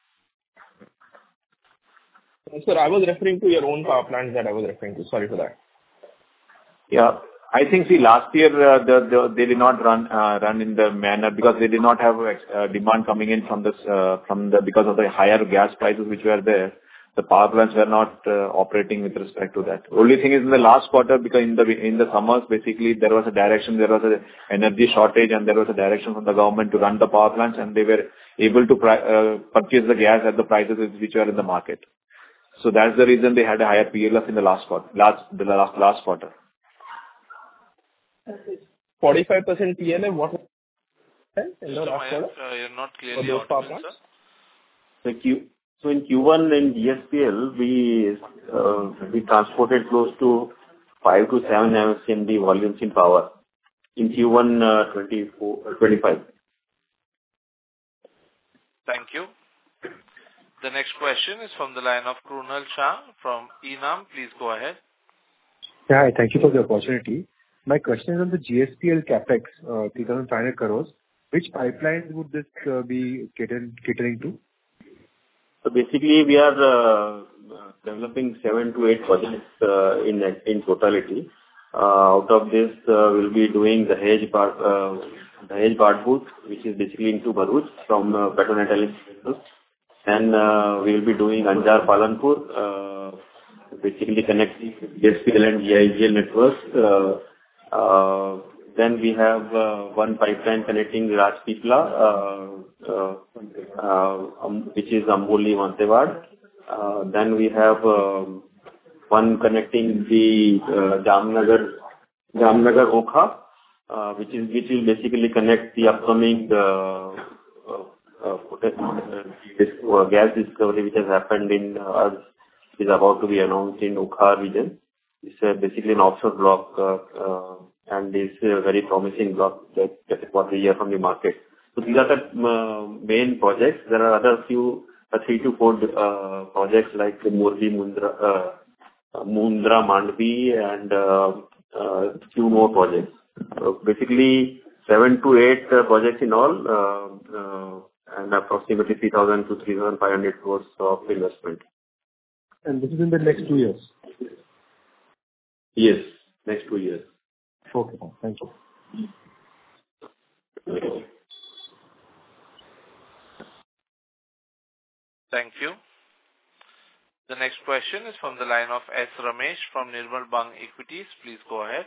Sir, I was referring to your own power plants that I was referring to. Sorry for that. Yeah. I think, see, last year, uh, the, the, they did not run uh, run in the manner because they did not have uh, demand coming in from this, uh, from the, because of the higher gas prices which were there. The power plants were not uh, operating with respect to that. Only thing is in the last quarter, because in the, in the summers, basically, there was a direction, there was a energy shortage, and there was a direction from the government to run the power plants, and they were able to pri- uh, purchase the gas at the prices which were in the market. So that's the reason they had a higher P L F in the last quarter, last, the last, last quarter. forty-five percent P L F, what in the Mister last quarter? Mayank, uh, you're not For clearly those power audible, plants? sir. So Q, so in Q one in G S P L, we uh, we transported close to five to seven M S C M D volumes in power in Q one uh, twenty-four, uh, twenty-five. Thank you. The next question is from the line of Krunal Shah from Enam. Please go ahead. Yeah, hi, thank you for the opportunity. My question is on the G S P L CapEx, uh, three thousand five hundred crores. Which pipelines would this uh, be catering, catering to? So basically, we are uh, developing seven to eight projects uh, in in totality. Uh, out of this, uh, we'll be doing the Dahej part, uh, Dahej Bhadbut, which is basically into Bharuch from uh, Petronet L N G. And uh, we will be doing Anjar Palanpur, uh, basically connecting G S P L and G I G L networks. Uh, uh, then we have uh, one pipeline connecting Rajpipla, uh, uh, uh, um, which is Amboli Mantewad. Uh, then we have uh, one connecting the uh, Jamnagar, Jamnagar Okha, uh, which is which will basically connect the upcoming uh, uh, uh, this, uh, gas discovery which has happened in uh, is about to be announced in Okha region. It's uh, basically an offshore block uh, uh, and is a very promising block that, that is what we hear from the market. So these are the uh, main projects. There are other few, uh, three to four uh, projects like Morbi, Mundra, uh, Mundra, Mandvi, and uh, uh, few more projects. So basically, seven to eight uh, projects in all, uh, uh, and approximately three thousand to three thousand five hundred crores of investment. And this is in the next two years? Yes, next two years. Okay, thank you. Thank you. The next question is from the line of S. Ramesh from Nirmal Bang Equities. Please go ahead.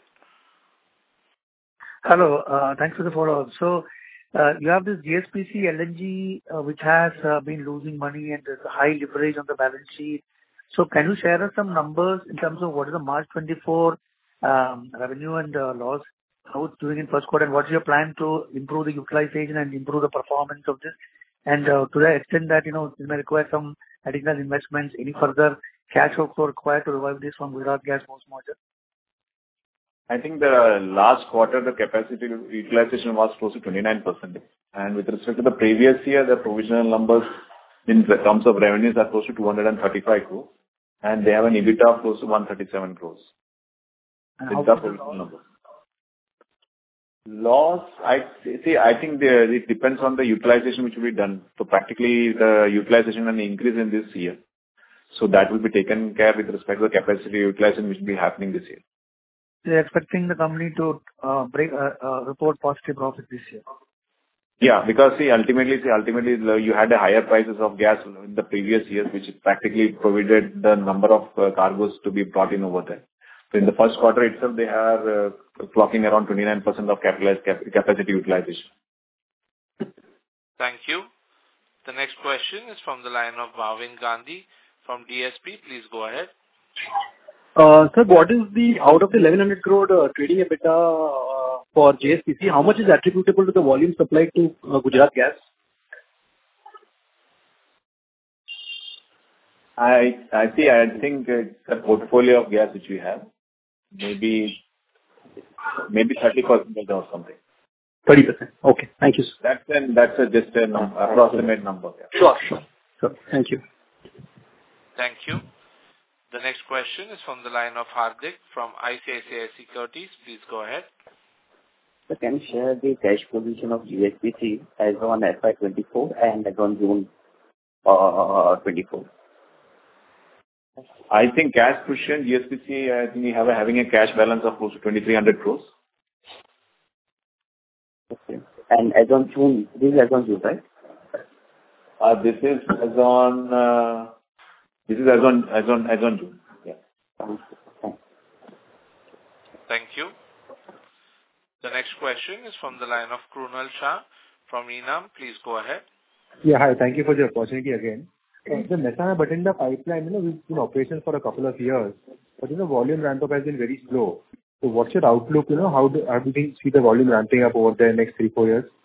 Hello. Uh, thanks for the follow-up. So, uh, you have this G S P C L N G, uh, which has uh, been losing money and there's a high leverage on the balance sheet. So can you share us some numbers in terms of what is the March twenty-four um, revenue and uh, loss, how it's doing in first quarter, and what's your plan to improve the utilization and improve the performance of this? And uh, to the extent that, you know, you may require some additional investments, any further cash outflow required to revive this from Gujarat Gas post-merger? I think the last quarter, the capacity utilization was close to twenty-nine percent. And with respect to the previous year, the provisional numbers in terms of revenues are close to two hundred thirty-five crores. And they have an EBITDA of close to one hundred thirty-seven crores. And With how the much provisional loss? numbers. Loss, I see, I think the, it depends on the utilization which will be done. So practically the utilization and increase in this year. So that will be taken care with respect to the capacity utilization which will be happening this year. You're expecting the company to uh, break, uh, uh, report positive profit this year? Yeah, because see, ultimately, see, ultimately you had a higher prices of gas in the previous years, which practically provided the number of uh, cargoes to be brought in over there. So in the first quarter itself, they are uh, clocking around twenty-nine percent of capitalized cap- capacity utilization. Thank you. The next question is from the line of Bhavin Gandhi from D S P. Please go ahead. Uh, sir, what is the, out of the eleven hundred crore uh, trading EBITDA uh, for J S P C, how much is attributable to the volume supplied to uh, Gujarat Gas? I I see. I think it's a portfolio of gas which we have, maybe maybe thirty percent or something. thirty percent. Okay. Thank you, sir. That's an, that's a just an approximate number. Yeah. Sure, sure. Sure. Thank you. Thank you. The next question is from the line of Hardik from I C I C I Securities. Please go ahead. So can you share the cash position of G S P C as on F Y twenty-four and as on June uh, twenty-four? I think cash position, G S P C, I think we have a, having a cash balance of close to twenty-three hundred crores. Okay. And as on June, this is as on June, right? Uh, this is as on, uh, this is as on, as on, as on June. Yeah. Thank you. The next question is from the line of Krunal Shah from Enam. Please go ahead. Yeah, hi. Thank you for the opportunity again. Uh, the Mehsana Bathinda pipeline, you know, we've been operational for a couple of years, but you know, volume ramp up has been very slow. So, what's your outlook? You know, how do how do you see the volume ramping up over the next three four years?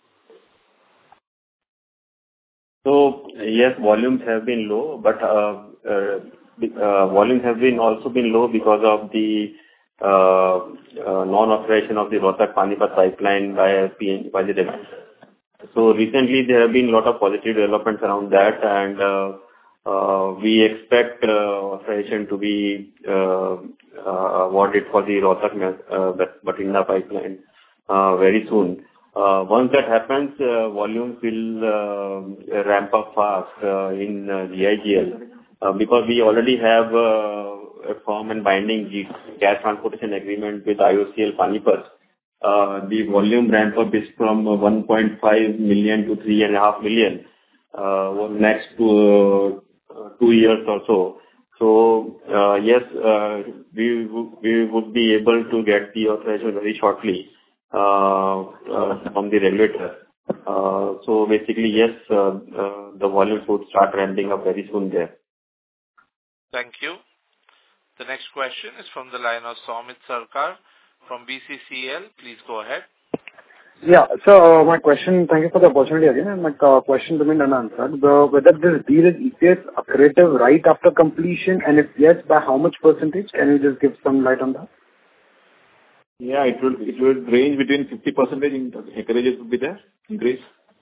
So yes, volumes have been low, but uh, uh, uh, volumes have been also been low because of the uh, uh, non-operation of the Rohtak-Panipat pipeline by P N, by the regulator. So recently there have been a lot of positive developments around that, and uh, uh, we expect uh, operation to be uh, uh, awarded for the Rohtak-Bathinda pipeline uh, very soon. Uh, once that happens, uh, volumes will uh, ramp up fast uh, in uh, G I G L uh, because we already have uh, a firm and binding G- gas transportation agreement with I O C L Panipat. Uh, the volume ramp up is from uh, one point five million to three point five million uh, over the next two, uh, two years or so. So, uh, yes, uh, we, w- we would be able to get the authorization very shortly uh, uh, from the regulator. Uh, so basically, yes, uh, uh, the volumes would start ramping up very soon there. Thank you. The next question is from the line of Soumit Sarkar from B C C L. Please go ahead. Yeah. So uh, my question, thank you for the opportunity again. And my uh, question remained unanswered. The, whether this deal is E P S accretive right after completion, and if yes, by how much percentage? Can you just give some light on that? Yeah, it will it will range between fifty percentage in acreages would be there, increase.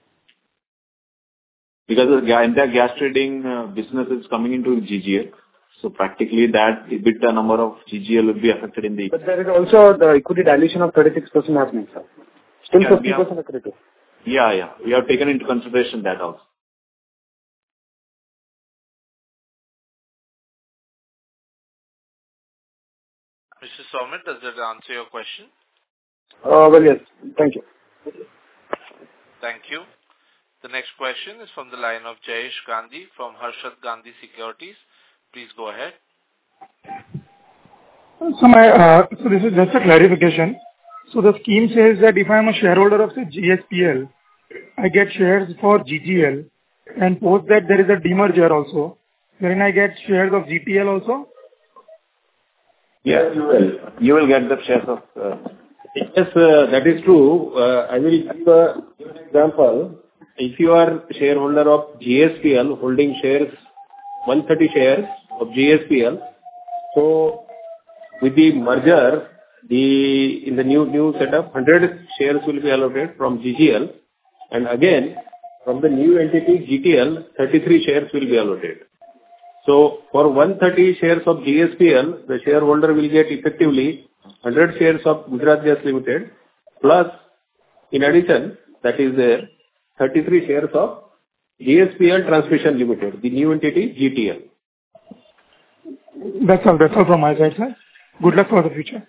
Because the ga- entire gas trading uh, business is coming into G G L. So practically that EBITDA number of G G L will be affected in the... But there is also the equity dilution of thirty-six percent happening, sir. Still Yeah, fifty percent have, accretive. yeah, yeah. We have taken into consideration that also. Mister Soumit, does that answer your question? Uh, well, yes. Thank you. Thank you. The next question is from the line of Jayesh Gandhi from Harshad Gandhi Securities. Please go ahead. So my, uh, so this is just a clarification. So the scheme says that if I am a shareholder of say G S P L, I get shares for G G L, and post that there is a demerger also, wherein I get shares of G T L also. Yes, you will. You will get the shares of... Uh, yes, uh, that is true. Uh, I will give a, give an example. If you are shareholder of G S P L holding shares, one hundred thirty shares of G S P L, so with the merger, the in the new new setup, one hundred shares will be allocated from G G L, and again, from the new entity G T L, thirty-three shares will be allocated. So for one hundred thirty shares of G S P L, the shareholder will get effectively one hundred shares of Gujarat Gas Limited, plus in addition, that is there, thirty-three shares of G S P L Transmission Limited, the new entity G T L. That's all. That's all from my side, sir. Good luck for the future.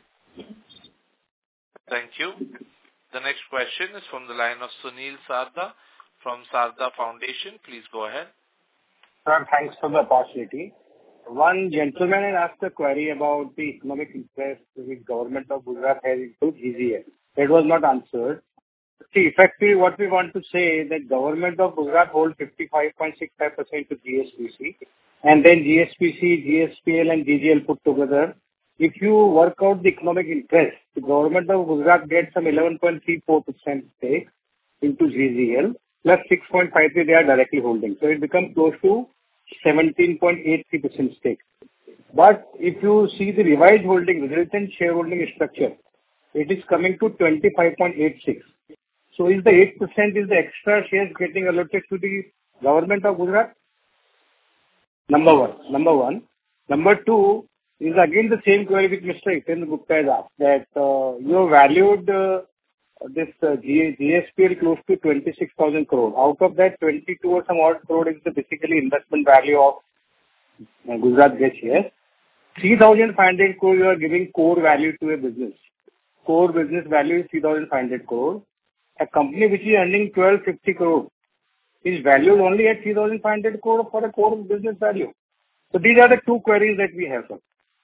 Thank you. The next question is from the line of Sunil Sarda from Sarda Foundation. Please go ahead. Sir, thanks for the opportunity. One gentleman had asked a query about the economic interest which government of Gujarat has into G G L. It was not answered. See, effectively what we want to say is that government of Gujarat holds fifty-five point six five percent to G S P C, and then G S P C, G S P L and G G L put together. If you work out the economic interest, the government of Gujarat gets some eleven point three four percent stake into G G L, plus six point five three they are directly holding. So it becomes close to seventeen point eight three percent stake. But if you see the revised holding, resultant shareholding structure, it is coming to twenty-five point eight six. So is the eight percent is the extra shares getting allotted to the government of Gujarat? Number one. Number one. Number two is again the same query which Mister Hiten Gupta has asked, that uh, you have valued uh, this uh, G- GSPL close to twenty-six thousand crore. Out of that, twenty-two or some odd crore is the basically investment value of uh, Gujarat Gas shares. three thousand five hundred crore you are giving core value to a business. Core business value is three thousand five hundred crore. A company which is earning twelve fifty crore is valued only at three thousand five hundred crore for a core business value. So these are the two queries that we have, sir.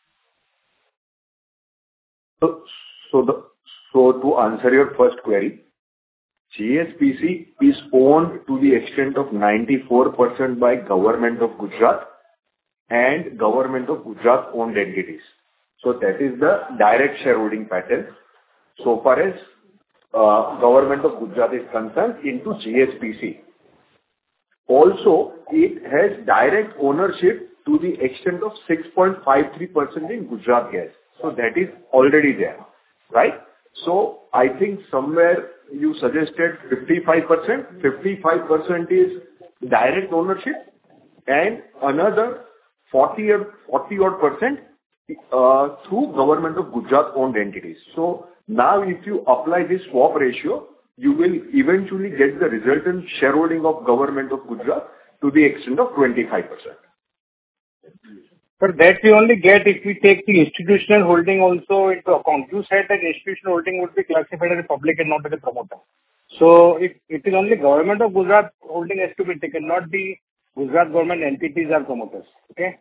So, so, the, so to answer your first query, G S P C is owned to the extent of ninety-four percent by Government of Gujarat and Government of Gujarat owned entities. So that is the direct shareholding pattern. So far as uh, Government of Gujarat is concerned into G S P C. Also, it has direct ownership to the extent of six point five three percent in Gujarat Gas. So that is already there, right? So I think somewhere you suggested fifty-five percent. fifty-five percent is direct ownership and another forty or forty odd percent uh, through Government of Gujarat owned entities. So now if you apply this swap ratio, you will eventually get the resultant shareholding of Government of Gujarat to the extent of twenty-five percent. But that we only get if we take the institutional holding also into account. You said that institutional holding would be classified as a public and not as a promoter. So it, it is only Government of Gujarat holding has to be taken, not the Gujarat government entities or promoters. Okay?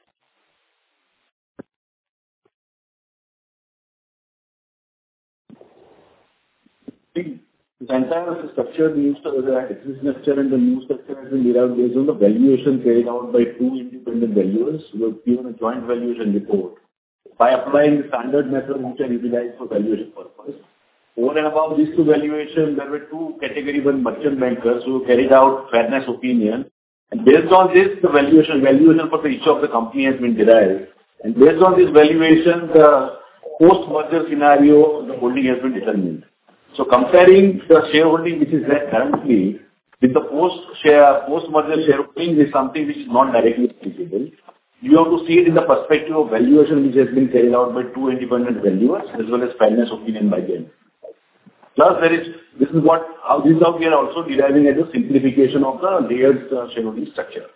The entire structure, the new structure, the existing structure and the new structure has been derived based on the valuation carried out by two independent valuers who have given a joint valuation report by applying the standard method which are utilized for valuation purpose. Over and above these two valuations, there were two category one merchant bankers who carried out fairness opinion. And based on this, the valuation, valuation for each of the company has been derived. And based on this valuation, the post-merger scenario, the holding has been determined. So comparing the shareholding which is there currently with the post-share, post-merger shareholding is something which is not directly feasible. You have to see it in the perspective of valuation which has been carried out by two independent valuers as well as fairness opinion by them. Plus, there is, this is what, how this is how we are also deriving as a simplification of the layered uh, shareholding structure.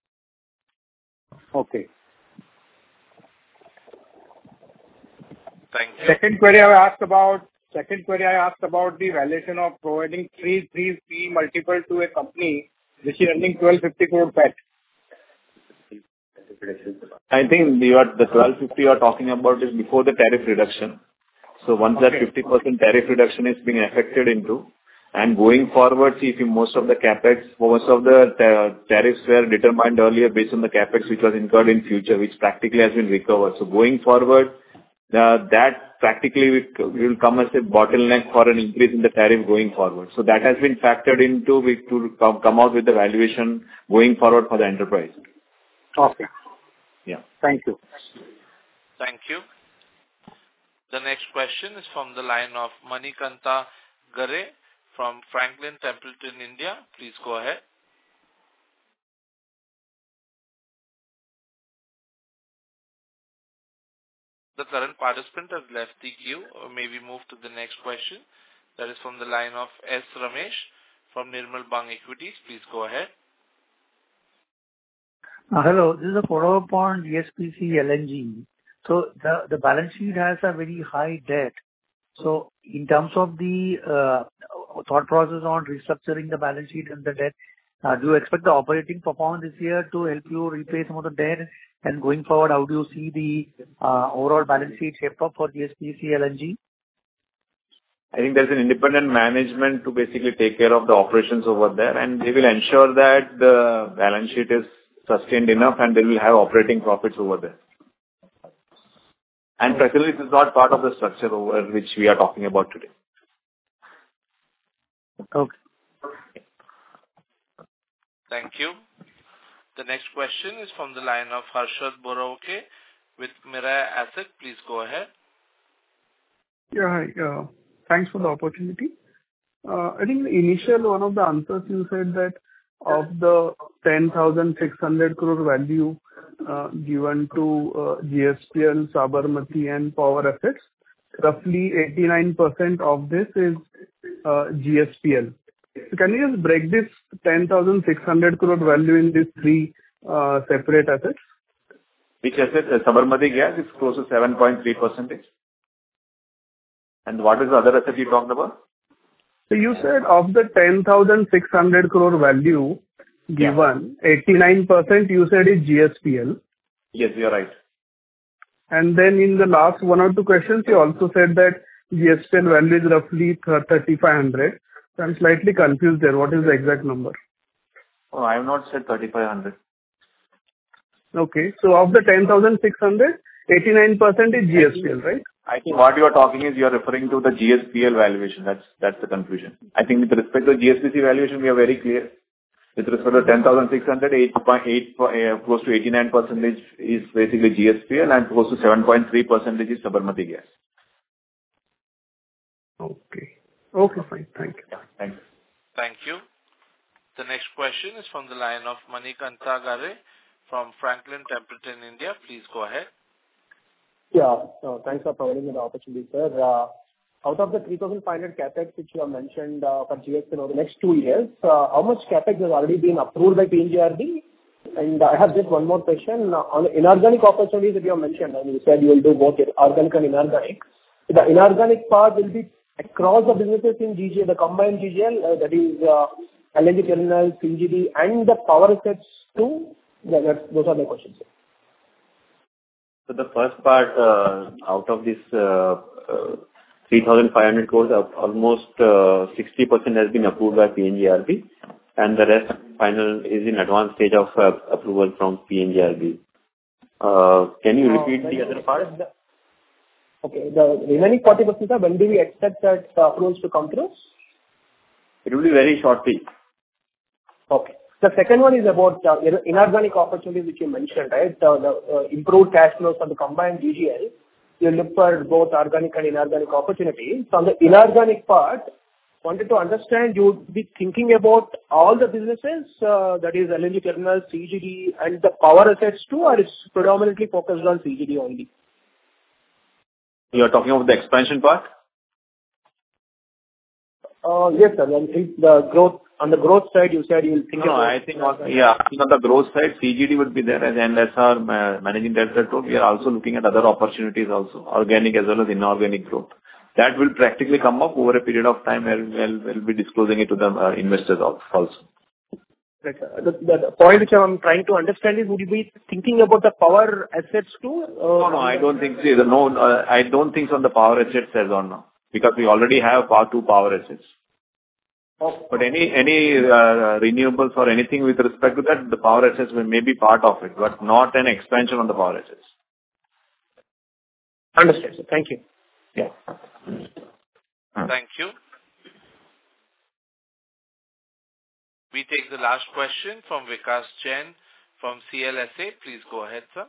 Okay. Thank you. Second query I asked about, second query I asked about the valuation of providing three, three P multiple to a company which is earning twelve fifty crore P A T. I think you are, the twelve fifty you are talking about is before the tariff reduction. So once okay. that fifty percent tariff reduction is being affected into, and going forward, see if most of the capex, most of the ta- tariffs were determined earlier based on the capex which was incurred in future, which practically has been recovered. So going forward, uh, that practically will, will come as a bottleneck for an increase in the tariff going forward. So that has been factored into with, to come, come out with the valuation going forward for the enterprise. Okay. Yeah. Thank you. Thank you. The next question is from the line of Manikanta Gare from Franklin Templeton, India. Please go ahead. The current participant has left the queue, or maybe move to the next question. That is from the line of S. Ramesh from Nirmal Bang Equities. Please go ahead. Uh, hello, this is a follow-up on G S P C L N G. So the, the balance sheet has a very high debt. So in terms of the uh, thought process on restructuring the balance sheet and the debt, uh, do you expect the operating performance this year to help you repay some of the debt? And going forward, how do you see the uh, overall balance sheet shape up for G S P C L N G? I think there's an independent management to basically take care of the operations over there, and they will ensure that the balance sheet is sustained enough and they will have operating profits over there. And presently, this is not part of the structure over which we are talking about today. Okay. Thank you. The next question is from the line of Harshad Borawke with Mirae Asset. Please go ahead. Yeah, hi. Uh, thanks for the opportunity. Uh, I think the initial one of the answers you said that of the ten thousand six hundred crore value uh, given to uh, G S P L, Sabarmati and Power Assets, roughly eighty-nine percent of this is uh, G S P L. So can you just break this ten thousand six hundred crore value in these three uh, separate assets? Which asset? Uh, Sabarmati Gas is close to seven point three percent. And what is the other asset you talked about? So you said of the ten thousand six hundred crore value given, yeah. eighty-nine percent you said is G S P L. Yes, you're right. And then in the last one or two questions, you also said that G S P L value is roughly thirty-five hundred. So I'm slightly confused there. What is the exact number? Oh, I have not said thirty-five hundred. Okay. So of the ten thousand six hundred, eighty-nine percent is G S P L, right? I think what you are talking is you are referring to the G S P L valuation. That's that's the confusion. I think with respect to G S P C valuation, we are very clear. With respect to ten thousand six hundred, eight point eight, uh, close to eighty-nine percent is basically G S P L and close to seven point three percent is Sabarmati Gas. Okay. Okay, fine. Thank you. Yeah, thanks. Thank you. The next question is from the line of Manikantha Gare from Franklin Templeton, India. Please go ahead. Yeah. Uh, thanks for providing me the opportunity, sir. Uh, out of the three thousand five hundred capex which you have mentioned uh, for G S P over the next two years, uh, how much capex has already been approved by P N G R B? And I have just one more question. Uh, on the inorganic opportunities that you have mentioned, and you said you will do both organic and inorganic. The inorganic part will be across the businesses in G G L, the combined G G L, uh, that is uh, L N G terminals, C G D, and the power assets too. Yeah, that's, those are my questions, sir. So the first part, uh, out of this uh, uh, three thousand five hundred crores, uh, almost uh, sixty percent has been approved by P N G R B, and the rest final is in advanced stage of uh, approval from P N G R B. Uh, can you repeat uh, the other part? The, okay, the remaining forty percent, when do we expect that uh, approvals to come through? It will be very shortly. Okay. The second one is about uh, inorganic opportunities which you mentioned, right? Uh, the uh, improved cash flows for the combined G G L. You look for both organic and inorganic opportunities. So on the inorganic part, wanted to understand you would be thinking about all the businesses, uh, that is L N G terminals, C G D, and the power assets too, or it's predominantly focused on C G D only? You are talking about the expansion part? Uh, yes, sir. And the growth, on the growth side, you said you will think no, about... I think, on, yeah, I think on the growth side, C G D would be there, and as our uh, managing director told, we are also looking at other opportunities also, organic as well as inorganic growth. That will practically come up over a period of time where we'll, we'll be disclosing it to the uh, investors also. Right, the, the, the point which I'm trying to understand is, would you be thinking about the power assets too? Uh, no, no, I don't think so. No, uh, I don't think so on the power assets as on now, because we already have power two power assets. Okay. But any any uh, renewables or anything with respect to that, the power assets may be part of it, but not an expansion on the power assets. Understood, sir. Thank you. Yeah. Thank you. We take the last question from Vikas Jain from C L S A. Please go ahead, sir.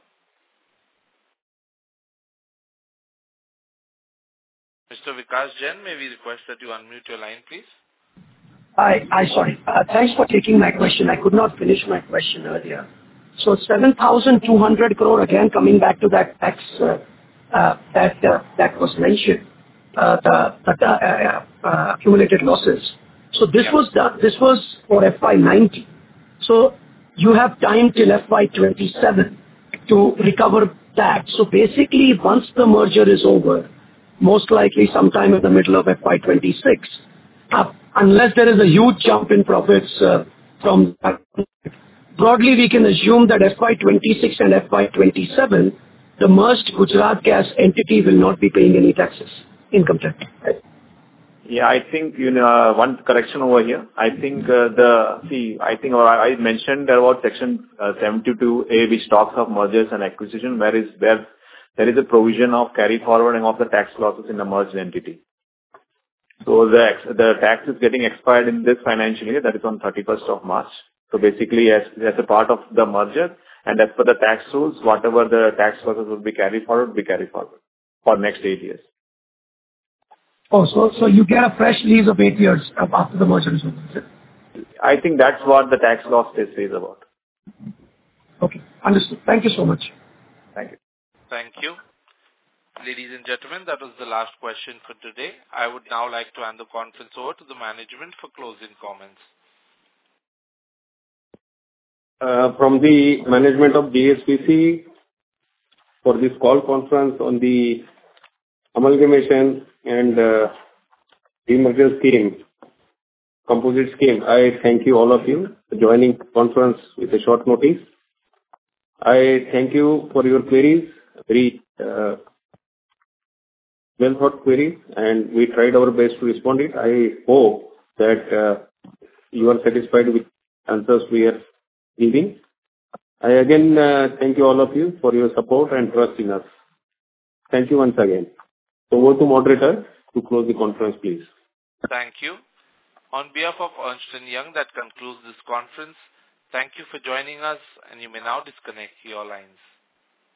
Mister Vikas Jain, may we request that you unmute your line, please? I, I sorry. Uh, thanks for taking my question. I could not finish my question earlier. So seven thousand two hundred crore, again, coming back to that tax uh, uh, that uh, that was mentioned, uh, the, the uh, uh, accumulated losses. So this yeah. was the, this was for F Y nineteen. So you have time till F Y twenty-seven to recover that. So basically, once the merger is over, most likely sometime in the middle of F Y twenty-six, uh, unless there is a huge jump in profits uh, from broadly, we can assume that F Y twenty-six and F Y twenty-seven, the merged Gujarat Gas entity will not be paying any taxes, income tax. Right? Yeah, I think, you know, uh, one correction over here. I think uh, the, see, I think or I mentioned about section uh, seventy-two A, which talks of mergers and acquisition, where is where there is a provision of carry forwarding of the tax losses in the merged entity. So the the tax is getting expired in this financial year, that is on thirty-first of March. So basically, as, as a part of the merger, and as per the tax rules, whatever the tax losses will be carried forward, will be carried forward for next eight years. Oh, so so you get a fresh lease of eight years after the merger is over, is it? I think that's what the tax law says is about. Okay, understood. Thank you so much. Thank you. Thank you. Ladies and gentlemen, that was the last question for today. I would now like to hand the conference over to the management for closing comments. Uh, from the management of G S P C for this call conference on the amalgamation and uh, demerger scheme, composite scheme, I thank you all of you for joining conference with a short notice. I thank you for your queries, very uh, well thought queries, and we tried our best to respond it. I hope that uh, you are satisfied with answers we are giving. I again uh, thank you all of you for your support and trust in us. Thank you once again. So over to moderator to close the conference, please. Thank you. On behalf of Ernst and Young, that concludes this conference. Thank you for joining us, and you may now disconnect your lines.